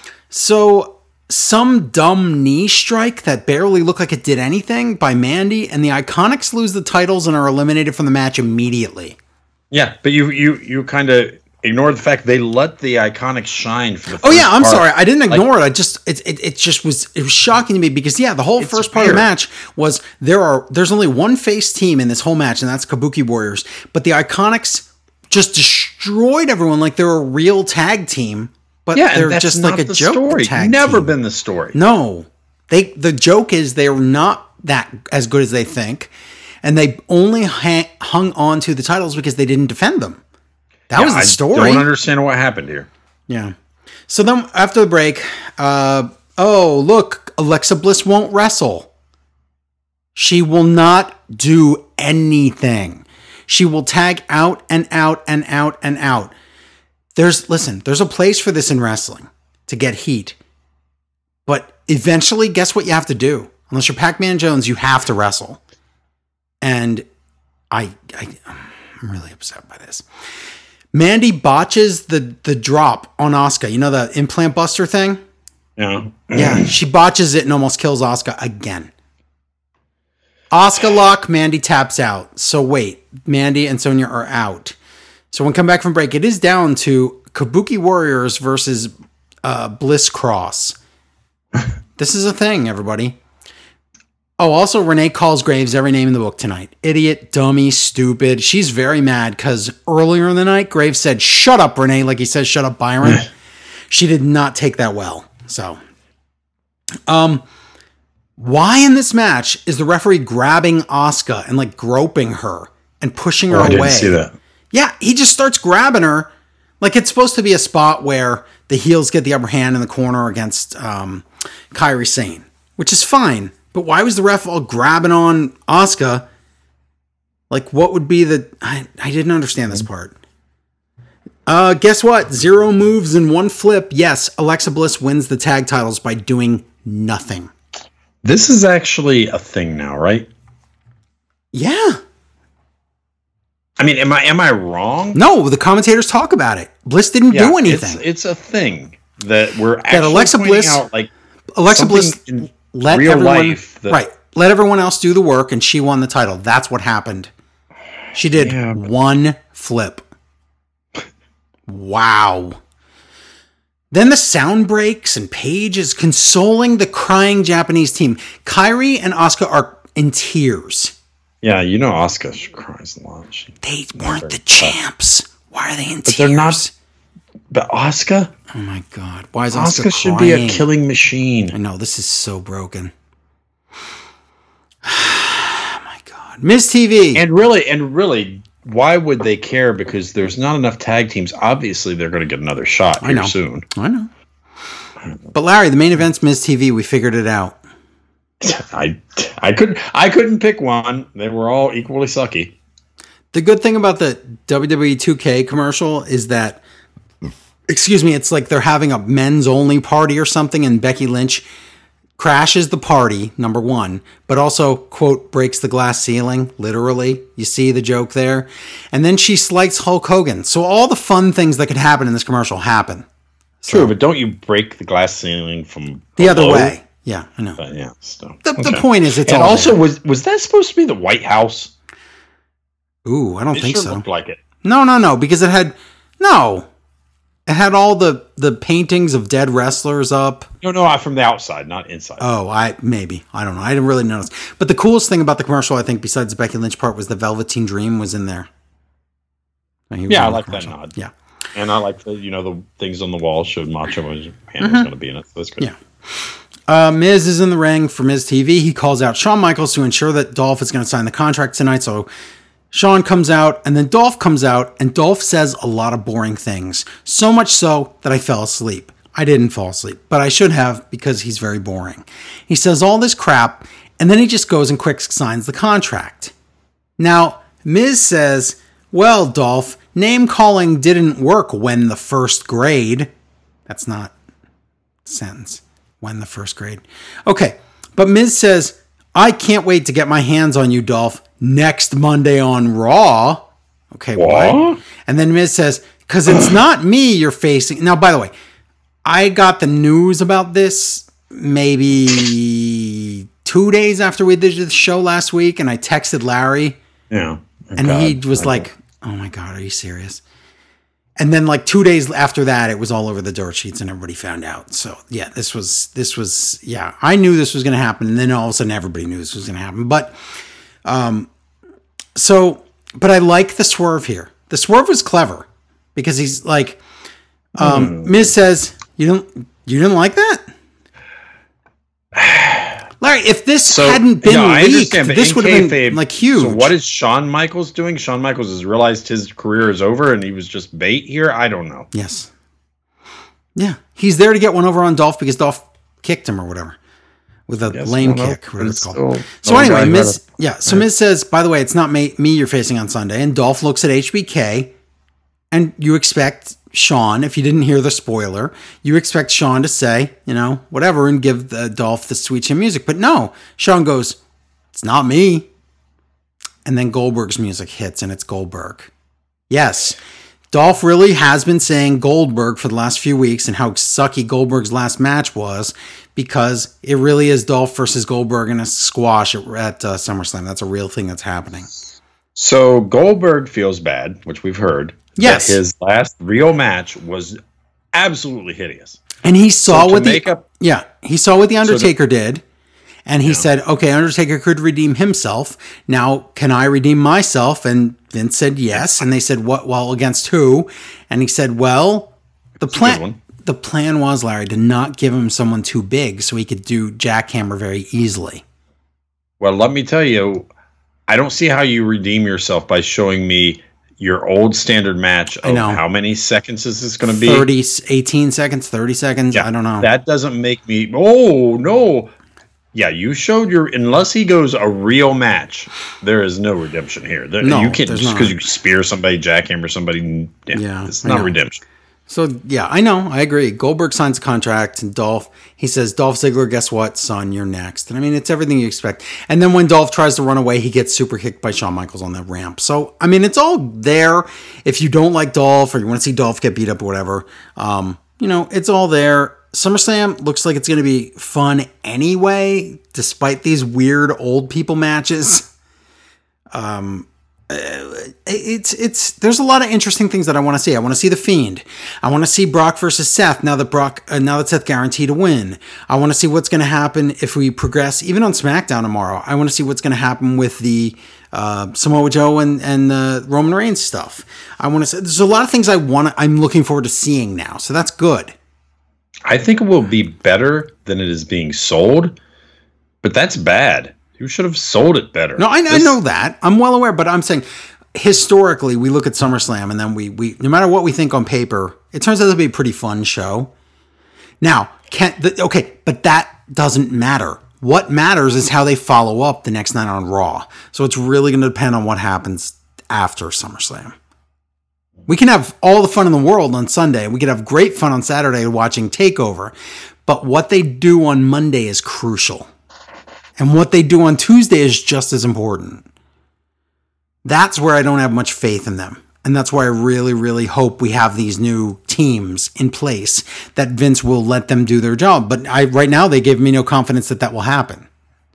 So some dumb knee strike that barely looked like it did anything by Mandy, and the Iconics lose the titles and are eliminated from the match immediately. Yeah, but you you you kind of ignored the fact they let the Iconics shine for the first Oh yeah, I'm part. sorry. I didn't ignore like, it. I just it, it it just was it was shocking to me because yeah, the whole first part weird. of the match was there are there's only one face team in this whole match, and that's Kabuki Warriors. But the Iconics just destroyed everyone like they're a real tag team. But yeah, they're that's just not like a the joke story. tag Never team. been the story. No. They the joke is they're not that as good as they think, and they only ha- hung on to the titles because they didn't defend them. That yeah, was the story. I don't understand what happened here. Yeah. So then after the break, uh, oh, look, Alexa Bliss won't wrestle. She will not do anything. She will tag out and out and out and out. There's, listen, there's a place for this in wrestling to get heat. But eventually, guess what you have to do? Unless you're Pac-Man Jones, you have to wrestle. And I, I, I'm really upset by this. Mandy botches the, the drop on Asuka. You know the implant buster thing? Yeah. Yeah, she botches it and almost kills Asuka again. Asuka lock, Mandy taps out. So wait, Mandy and Sonya are out. So when we come back from break, it is down to Kabuki Warriors versus uh, Bliss Cross. This is a thing, everybody. Oh, also, Renee calls Graves every name in the book tonight. Idiot, dummy, stupid. She's very mad because earlier in the night, Graves said, shut up, Renee, like he says, shut up, Byron. She did not take that well. So, um, why in this match is the referee grabbing Asuka and like groping her and pushing her oh, I away? didn't see that. Yeah, he just starts grabbing her. Like it's supposed to be a spot where the heels get the upper hand in the corner against um, Kairi Sane, which is fine. But why was the ref all grabbing on Asuka? Like, what would be the... I, I didn't understand this part. Uh, guess what? Zero moves and one flip. Yes, Alexa Bliss wins the tag titles by doing nothing. This is actually a thing now, right? Yeah. I mean, am I am I wrong? No, the commentators talk about it. Bliss didn't yeah, do anything. It's, it's a thing that we're actually that Alexa Bliss, out, like Alexa Bliss in let real everyone, life that, right, let everyone else do the work, and she won the title. That's what happened. She did yeah, but... one flip. Wow. Then the sound breaks, and Paige is consoling the crying Japanese team. Kairi and Asuka are in tears. Yeah, you know Asuka cries a lot. She they weren't the champs. Tough. Why are they in but tears? They're not. But Asuka? Oh my God! Why is Asuka Asuka should crying? be a killing machine. I know this is so broken. Oh my God! Miz T V. And really, and really, why would they care? Because there's not enough tag teams. Obviously, they're going to get another shot here I know. soon. I know. But Larry, the main event's Miz T V. We figured it out. I I couldn't I couldn't pick one. They were all equally sucky. The good thing about the W W E two K commercial is that, excuse me, it's like they're having a men's only party or something, and Becky Lynch crashes the party, number one, but also, quote, breaks the glass ceiling, literally. You see the joke there? And then she slights Hulk Hogan. So all the fun things that could happen in this commercial happen. True, So, but don't you break the glass ceiling from the other below? way. Yeah, I know. But yeah, so, The, okay. the point is, it's and all also there. was was that supposed to be the White House? Ooh, I don't It think sure so. looked like it. No, no, no, because it had no. It had all the the paintings of dead wrestlers up. No, no, from the outside, not inside. Oh, I maybe I don't know. I didn't really notice. But the coolest thing about the commercial, I think, besides the Becky Lynch part, was the Velveteen Dream was in there. Yeah, I like that nod. Yeah, and I like the you know the things on the wall showed Macho Man mm-hmm. was going to be in it. So that's good. Yeah. Uh, Miz is in the ring for Miz T V. He calls out Shawn Michaels to ensure that Dolph is going to sign the contract tonight. So Shawn comes out, and then Dolph comes out, and Dolph says a lot of boring things. So much so that I fell asleep. I didn't fall asleep, but I should have because he's very boring. He says all this crap, and then he just goes and quick signs the contract. Now, Miz says, well, Dolph, name calling didn't work when the first grade. That's not a sentence. When the first grade. Okay, but Miz says, I can't wait to get my hands on you, Dolph, next Monday on Raw. Okay, what? Why? And then Miz says, because it's not me you're facing. Now, by the way, I got the news about this maybe two days after we did the show last week, and I texted Larry. Yeah. And God. he was like, oh my God, are you serious? And then like two days after that, it was all over the dirt sheets and everybody found out. So yeah, this was, this was, yeah, I knew this was going to happen. And then all of a sudden everybody knew this was going to happen. But, um, so, but I like the swerve here. The swerve was clever because he's like, um, mm. Miz says, you don't, you didn't like that? Larry, if this so, hadn't been no, leaked, this would have been like huge. So what is Shawn Michaels doing? Shawn Michaels has realized his career is over and he was just bait here? I don't know. Yes. Yeah. He's there to get one over on Dolph because Dolph kicked him or whatever. With a yes, lame kick, whatever it's called. Still, so anyway, Miz, yeah, so yeah. Miz says, by the way, it's not me, me you're facing on Sunday. And Dolph looks at H B K and you expect Shawn, if you didn't hear the spoiler, you expect Shawn to say, you know, whatever, and give the Dolph the sweet chin music. But no, Shawn goes, it's not me. And then Goldberg's music hits, and it's Goldberg. Yes, Dolph really has been saying Goldberg for the last few weeks and how sucky Goldberg's last match was because it really is Dolph versus Goldberg in a squash at, at uh, SummerSlam. That's a real thing that's happening. So Goldberg feels bad, which we've heard. Yes. His last real match was absolutely hideous. And he saw so what to make the... up Yeah, he saw what the Undertaker so the, did, and he yeah. said, "Okay, Undertaker could redeem himself. Now, can I redeem myself?" And Vince said yes, and they said, "What? Well, against who?" And he said, "Well, the plan." The plan was, Larry, to not give him someone too big so he could do jackhammer very easily. Well, let me tell you, I don't see how you redeem yourself by showing me your old standard match of how many seconds is this going to be? thirty, eighteen seconds, thirty seconds, yeah, I don't know. That doesn't make me, oh, no. Yeah, you showed your, unless he goes a real match, there is no redemption here. There, no, you can't, just because you spear somebody, jackhammer somebody, yeah, yeah it's not redemption. So, yeah, I know. I agree. Goldberg signs a contract, and Dolph, he says, Dolph Ziggler, guess what, son? You're next. And I mean, it's everything you expect. And then when Dolph tries to run away, he gets super kicked by Shawn Michaels on that ramp. So, I mean, it's all there. If you don't like Dolph or you want to see Dolph get beat up or whatever, um, you know, it's all there. SummerSlam looks like it's going to be fun anyway, despite these weird old people matches. Um... Uh, it's it's there's a lot of interesting things that I want to see. I want to see the Fiend. I want to see Brock versus Seth. Now that Brock, uh, now that Seth guaranteed to win. I want to see what's going to happen if we progress, even on SmackDown tomorrow. I want to see what's going to happen with the uh, Samoa Joe and and the Roman Reigns stuff. I want to see. There's a lot of things I want. I'm looking forward to seeing now. So that's good. I think it will be better than it is being sold, but that's bad. You should have sold it better. No, I, I know that. I'm well aware, but I'm saying historically, we look at SummerSlam and then we, we no matter what we think on paper, it turns out to be a pretty fun show. Now, can't the, okay, but that doesn't matter. What matters is how they follow up the next night on Raw. So it's really going to depend on what happens after SummerSlam. We can have all the fun in the world on Sunday. We could have great fun on Saturday watching TakeOver. But what they do on Monday is crucial. And what they do on Tuesday is just as important. That's where I don't have much faith in them. And that's why I really, really hope we have these new teams in place that Vince will let them do their job. But I, right now, they give me no confidence that that will happen.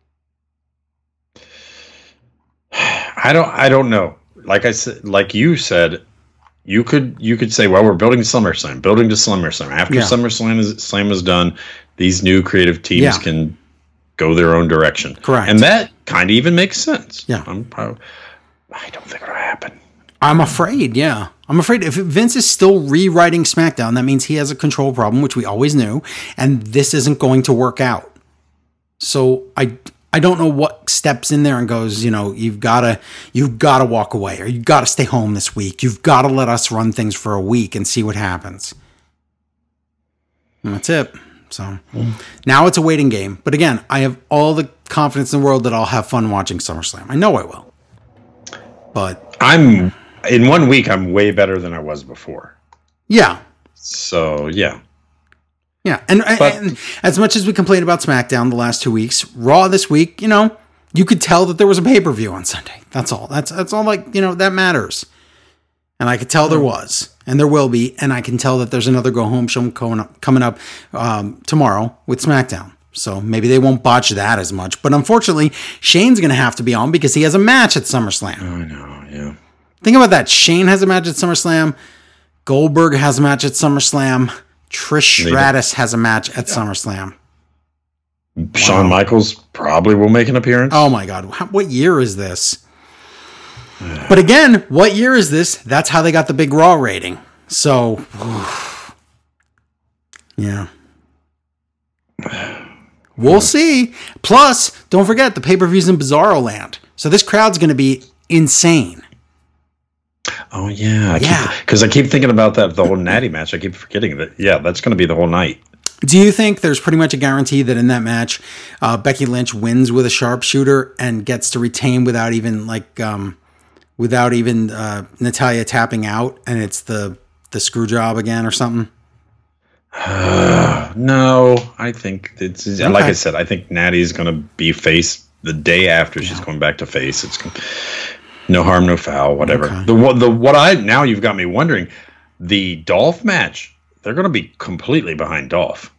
I don't, I don't know. Like I said, like you said, you could, you could say, well, we're building SummerSlam, building to SummerSlam. After yeah. SummerSlam is, Slam is done, these new creative teams yeah. can go their own direction. Correct. And that kind of even makes sense. Yeah. I'm probably, I don't think it'll happen. I'm afraid, yeah. I'm afraid if Vince is still rewriting SmackDown, that means he has a control problem, which we always knew, and this isn't going to work out. So I I don't know what steps in there and goes, you know, you've gotta you've gotta walk away, or you've gotta stay home this week. You've gotta let us run things for a week and see what happens. And that's it. So mm. now it's a waiting game. But again, I have all the confidence in the world that I'll have fun watching SummerSlam. I know I will. But I'm in one week, I'm way better than I was before. Yeah. So, yeah. Yeah. And, but, and as much as we complained about SmackDown the last two weeks, Raw this week, you know, you could tell that there was a pay-per-view on Sunday. That's all. That's that's all like, you know, that matters. And I could tell there was. And there will be, and I can tell that there's another go-home show coming up, coming up um, tomorrow with SmackDown. So maybe they won't botch that as much. But unfortunately, Shane's going to have to be on because he has a match at SummerSlam. I know, yeah. Think about that. Shane has a match at SummerSlam. Goldberg has a match at SummerSlam. Trish Stratus has a match at yeah. SummerSlam. Shawn wow. Michaels probably will make an appearance. Oh, my God. What year is this? But again, what year is this? That's how they got the big Raw rating. So, yeah. We'll see. Plus, don't forget, the pay-per-view's in Bizarro Land. So this crowd's going to be insane. Oh, yeah. I yeah. Because I keep thinking about that, the whole Natty match. I keep forgetting that. Yeah, that's going to be the whole night. Do you think there's pretty much a guarantee that in that match, uh, Becky Lynch wins with a sharpshooter and gets to retain without even, like... Um, Without even uh, Natalya tapping out, and it's the the screw job again or something? Uh, no, I think it's okay. Like I said. I think Natty's going to be face the day after yeah. she's going back to face. It's no harm, no foul, whatever. Okay. The the what I now you've got me wondering. The Dolph match, they're going to be completely behind Dolph.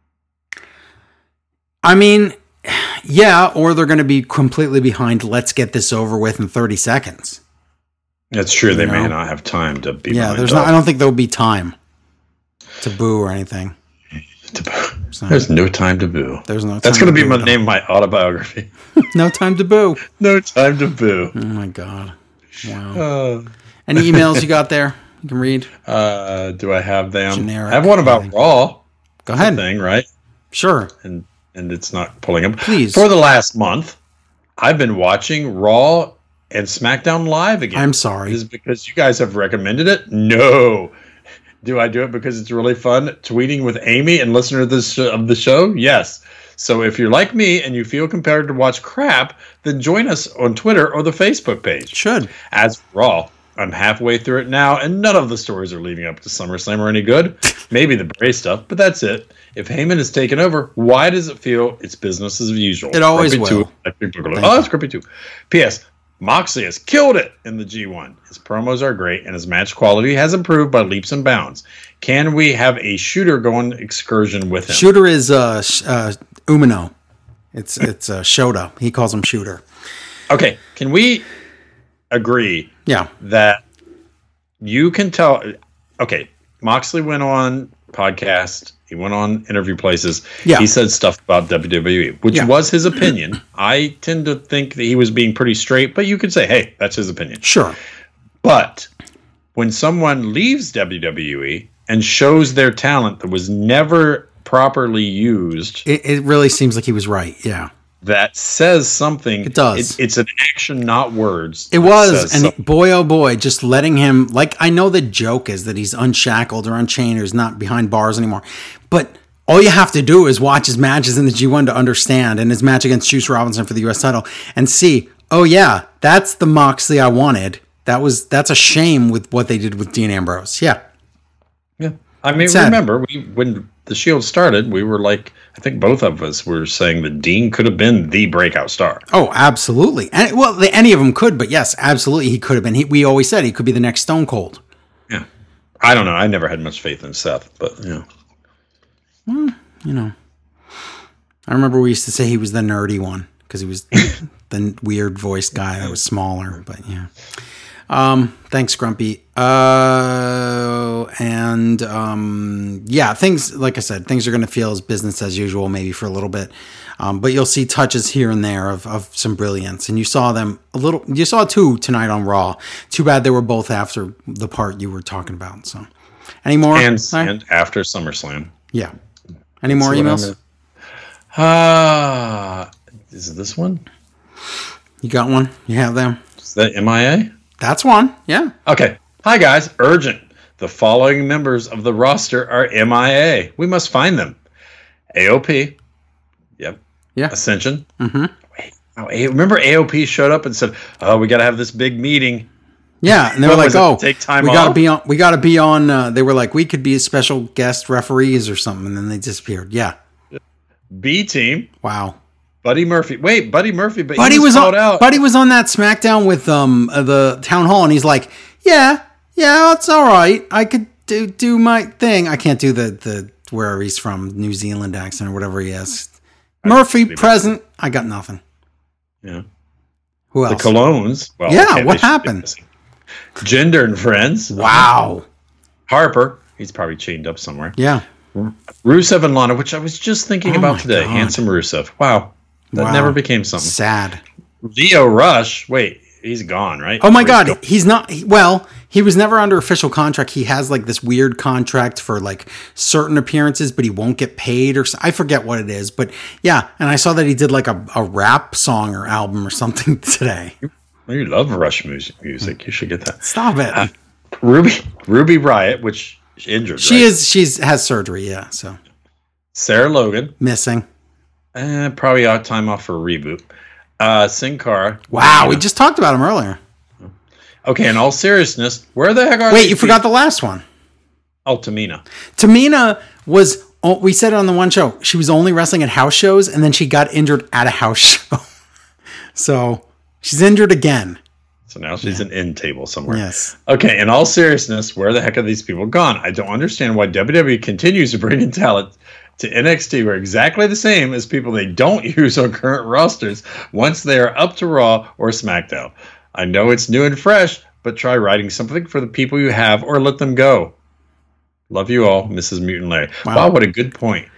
I mean, yeah, or they're going to be completely behind. Let's get this over with in thirty seconds. That's true. They you know? may not have time to be. Yeah, there's Dolph. not. I don't think there'll be time to boo or anything. to boo. So, there's no time to boo. There's no time That's going to be my name of my autobiography. No time to boo. No time to boo. Oh, my God. Wow. Uh, Any emails you got there you can read? Uh, do I have them? Generic. I have one about Raw. Go ahead. Thing, right? Sure. And and it's not pulling up. Please. For the last month, I've been watching Raw and SmackDown live again. I'm sorry. Is it because you guys have recommended it? No. Do I do it because it's really fun tweeting with Amy and listening to this sh- of the show? Yes. So if you're like me and you feel compelled to watch crap, then join us on Twitter or the Facebook page. Should. As for Raw, I'm halfway through it now, and none of the stories are leading up to SummerSlam are any good. Maybe the Bray stuff, but that's it. If Heyman is taken over, why does it feel it's business as usual? It always Grumpy will. Two, oh, it's Grumpy too. P S. Moxley has killed it in the G one. His promos are great, and his match quality has improved by leaps and bounds. Can we have a shooter go on excursion with him? Shooter is uh, sh- uh, Umino. It's it's uh, Shota. He calls him Shooter. Okay, can we agree Yeah. that you can tell? Okay, Moxley went on podcast. He went on interview places. Yeah. He said stuff about W W E, which Yeah. was his opinion. I tend to think that he was being pretty straight, but you could say, hey, that's his opinion. Sure. But when someone leaves W W E and shows their talent that was never properly used, It, it really seems like he was right. Yeah. that says something. It does. It, it's an action, not words. It that was, says and something. boy, oh boy, just letting him, like, I know the joke is that he's unshackled or unchained or he's not behind bars anymore, but all you have to do is watch his matches in the G one to understand, and his match against Juice Robinson for the U S title, and see, oh yeah, that's the Moxley I wanted. That was, that's a shame with what they did with Dean Ambrose. Yeah. Yeah. I mean, Sad. remember, we when the Shield started, we were like, I think both of us were saying that Dean could have been the breakout star. Oh, absolutely. And well, the, any of them could, but yes, absolutely, he could have been. He, we always said he could be the next Stone Cold. Yeah. I don't know. I never had much faith in Seth, but yeah. Well, you know, I remember we used to say he was the nerdy one because he was the weird voiced guy that was smaller. But yeah. Um, thanks, Grumpy. Uh, and um, yeah, things like I said, things are going to feel as business as usual, maybe for a little bit. Um, but you'll see touches here and there of, of some brilliance, and you saw them a little. You saw two tonight on Raw. Too bad they were both after the part you were talking about. So, any more? And, Sorry? and after SummerSlam. Yeah. Any more emails? Ah, uh, is this one? You got one? You have them? Is that M I A? That's one. Yeah. Okay. Hi, guys. Urgent. The following members of the roster are M I A. We must find them. A O P. Yep. Yeah. Ascension. Mm-hmm. Wait. Oh, A- remember A O P showed up and said, "Oh, we got to have this big meeting." Yeah, and they were What like, was it, "Oh, take time we got to off? be on. We got to be on." Uh, they were like, "We could be special guest referees or something," and then they disappeared. Yeah. B team. Wow. Buddy Murphy. Wait, Buddy Murphy, but Buddy he was, was called on. out. Buddy was on that SmackDown with um uh, the town hall, and he's like, "Yeah, yeah, it's all right. I could do do my thing. I can't do the the where he's from, New Zealand accent or whatever he has." Murphy present. I got nothing. Yeah. Who The else? Colognes. Well, Yeah, okay, what they should be happened? missing. Gender and Friends. Wow. Harper. He's probably chained up somewhere. Yeah. Rusev and Lana, which I was just thinking Oh about my today. God. Handsome Rusev. Wow. That Wow. never became something. Sad. Leo Rush. Wait, he's gone, right? Oh my Or he's God, gone. he's not. he- Well, he was never under official contract. He has like this weird contract for like certain appearances, but he won't get paid or so- I forget what it is. But yeah, and I saw that he did like a, a rap song or album or something today. Well, you love Rush music. music. You should get that. Stop it. Uh, Ruby Ruby Riott, which is injured. she right? is. She's has surgery. Yeah, so Sarah Logan. missing. Eh, probably out time off for a reboot. Uh, Sin Cara. Wow, we just talked about him earlier. Okay, in all seriousness, where the heck are Wait, these you forgot people? the last one. Oh, Tamina. Tamina was. Oh, we said it on the one show. She was only wrestling at house shows, and then she got injured at a house show. So she's injured again. So now she's an end table somewhere. Yes. Okay, in all seriousness, where the heck are these people gone? I don't understand why W W E continues to bring in talent to N X T who are exactly the same as people they don't use on current rosters once they are up to Raw or SmackDown. I know it's new and fresh, but try writing something for the people you have or let them go. Love you all, Missus Mutant Larry. Wow. Wow, what a good point.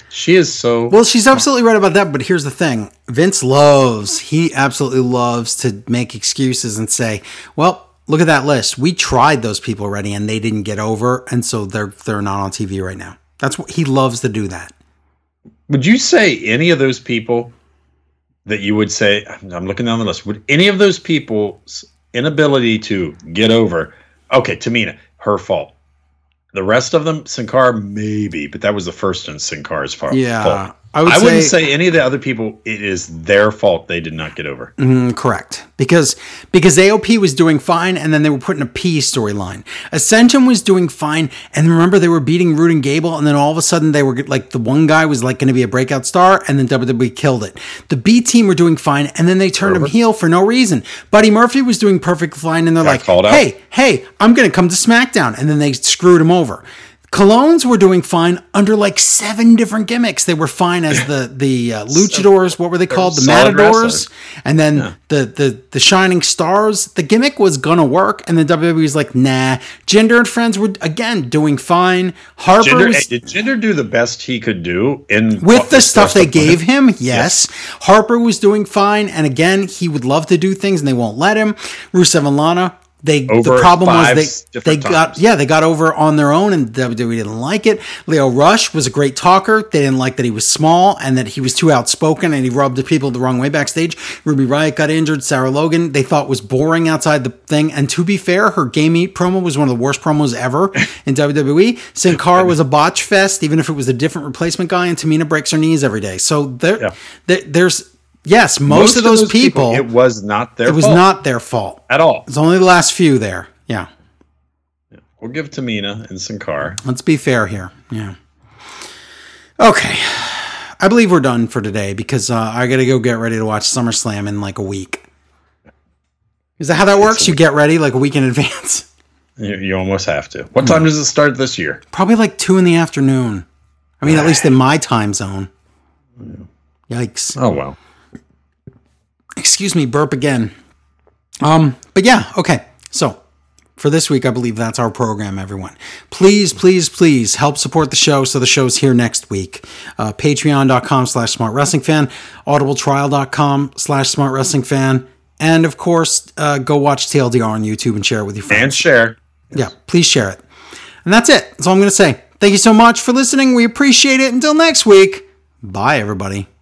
She is so... Well, she's absolutely right about that, but here's the thing. Vince loves, he absolutely loves to make excuses and say, well, look at that list. We tried those people already and they didn't get over, and so they're they're not on T V right now. That's what he loves to do that. Would you say any of those people that you would say, I'm looking down the list, would any of those people's inability to get over, okay, Tamina, her fault. The rest of them, Sin Cara, maybe, but that was the first in Sin Cara's fault. Yeah. I, would I wouldn't say, say any of the other people, it is their fault they did not get over. Mm, correct. Because because A O P was doing fine, and then they were putting a P storyline. Ascension was doing fine, and remember they were beating Root and Gable, and then all of a sudden they were like, the one guy was like going to be a breakout star, and then W W E killed it. The B team were doing fine, and then they turned Robert. him heel for no reason. Buddy Murphy was doing perfect fine, and they're Got like, hey, hey, I'm going to come to SmackDown, and then they screwed him over. Colognes were doing fine under like seven different gimmicks. They were fine as the the uh, luchadors. What were they called? The matadors. And then yeah. the, the the shining stars. The gimmick was gonna work, and the W W E was like, nah. Jinder and friends were again doing fine. Harper Jinder, was, did Jinder do the best he could do in with the stuff they gave him? Yes. yes. Harper was doing fine, and again, he would love to do things, and they won't let him. Rusev and Lana. They over the problem was they they got times. yeah they got over on their own, and W W E didn't like it. Leo Rush was a great talker. They didn't like that he was small and that he was too outspoken and he rubbed the people the wrong way backstage. Ruby Riott got injured. Sarah Logan they thought was boring outside the thing. And to be fair, her Game Eat promo was one of the worst promos ever in W W E. Sin Cara was a botch fest, even if it was a different replacement guy. And Tamina breaks her knees every day. So there, yeah. there there's. Yes, most, most of, those of those people, people. It was not their. It was fault. not their fault at all. It's only the last few there. Yeah. yeah. We'll give Tamina and Sin Cara. Let's be fair here. Yeah. Okay, I believe we're done for today because uh, I got to go get ready to watch SummerSlam in like a week. Is that how that works? You get ready like a week in advance. You, you almost have to. What time mm. does it start this year? Probably like two in the afternoon. I mean, at least in my time zone. Yeah. Yikes. Oh well. Excuse me, burp again. Um, but yeah, okay. So for this week, I believe that's our program, everyone. Please, please, please help support the show so the show's here next week. Uh, Patreon.com slash Smart Wrestling Fan, audibletrial.com slash Smart Wrestling Fan, and of course, uh, go watch T L D R on YouTube and share it with your friends. And share. Yeah, please share it. And that's it. That's all I'm going to say. Thank you so much for listening. We appreciate it. Until next week, bye, everybody.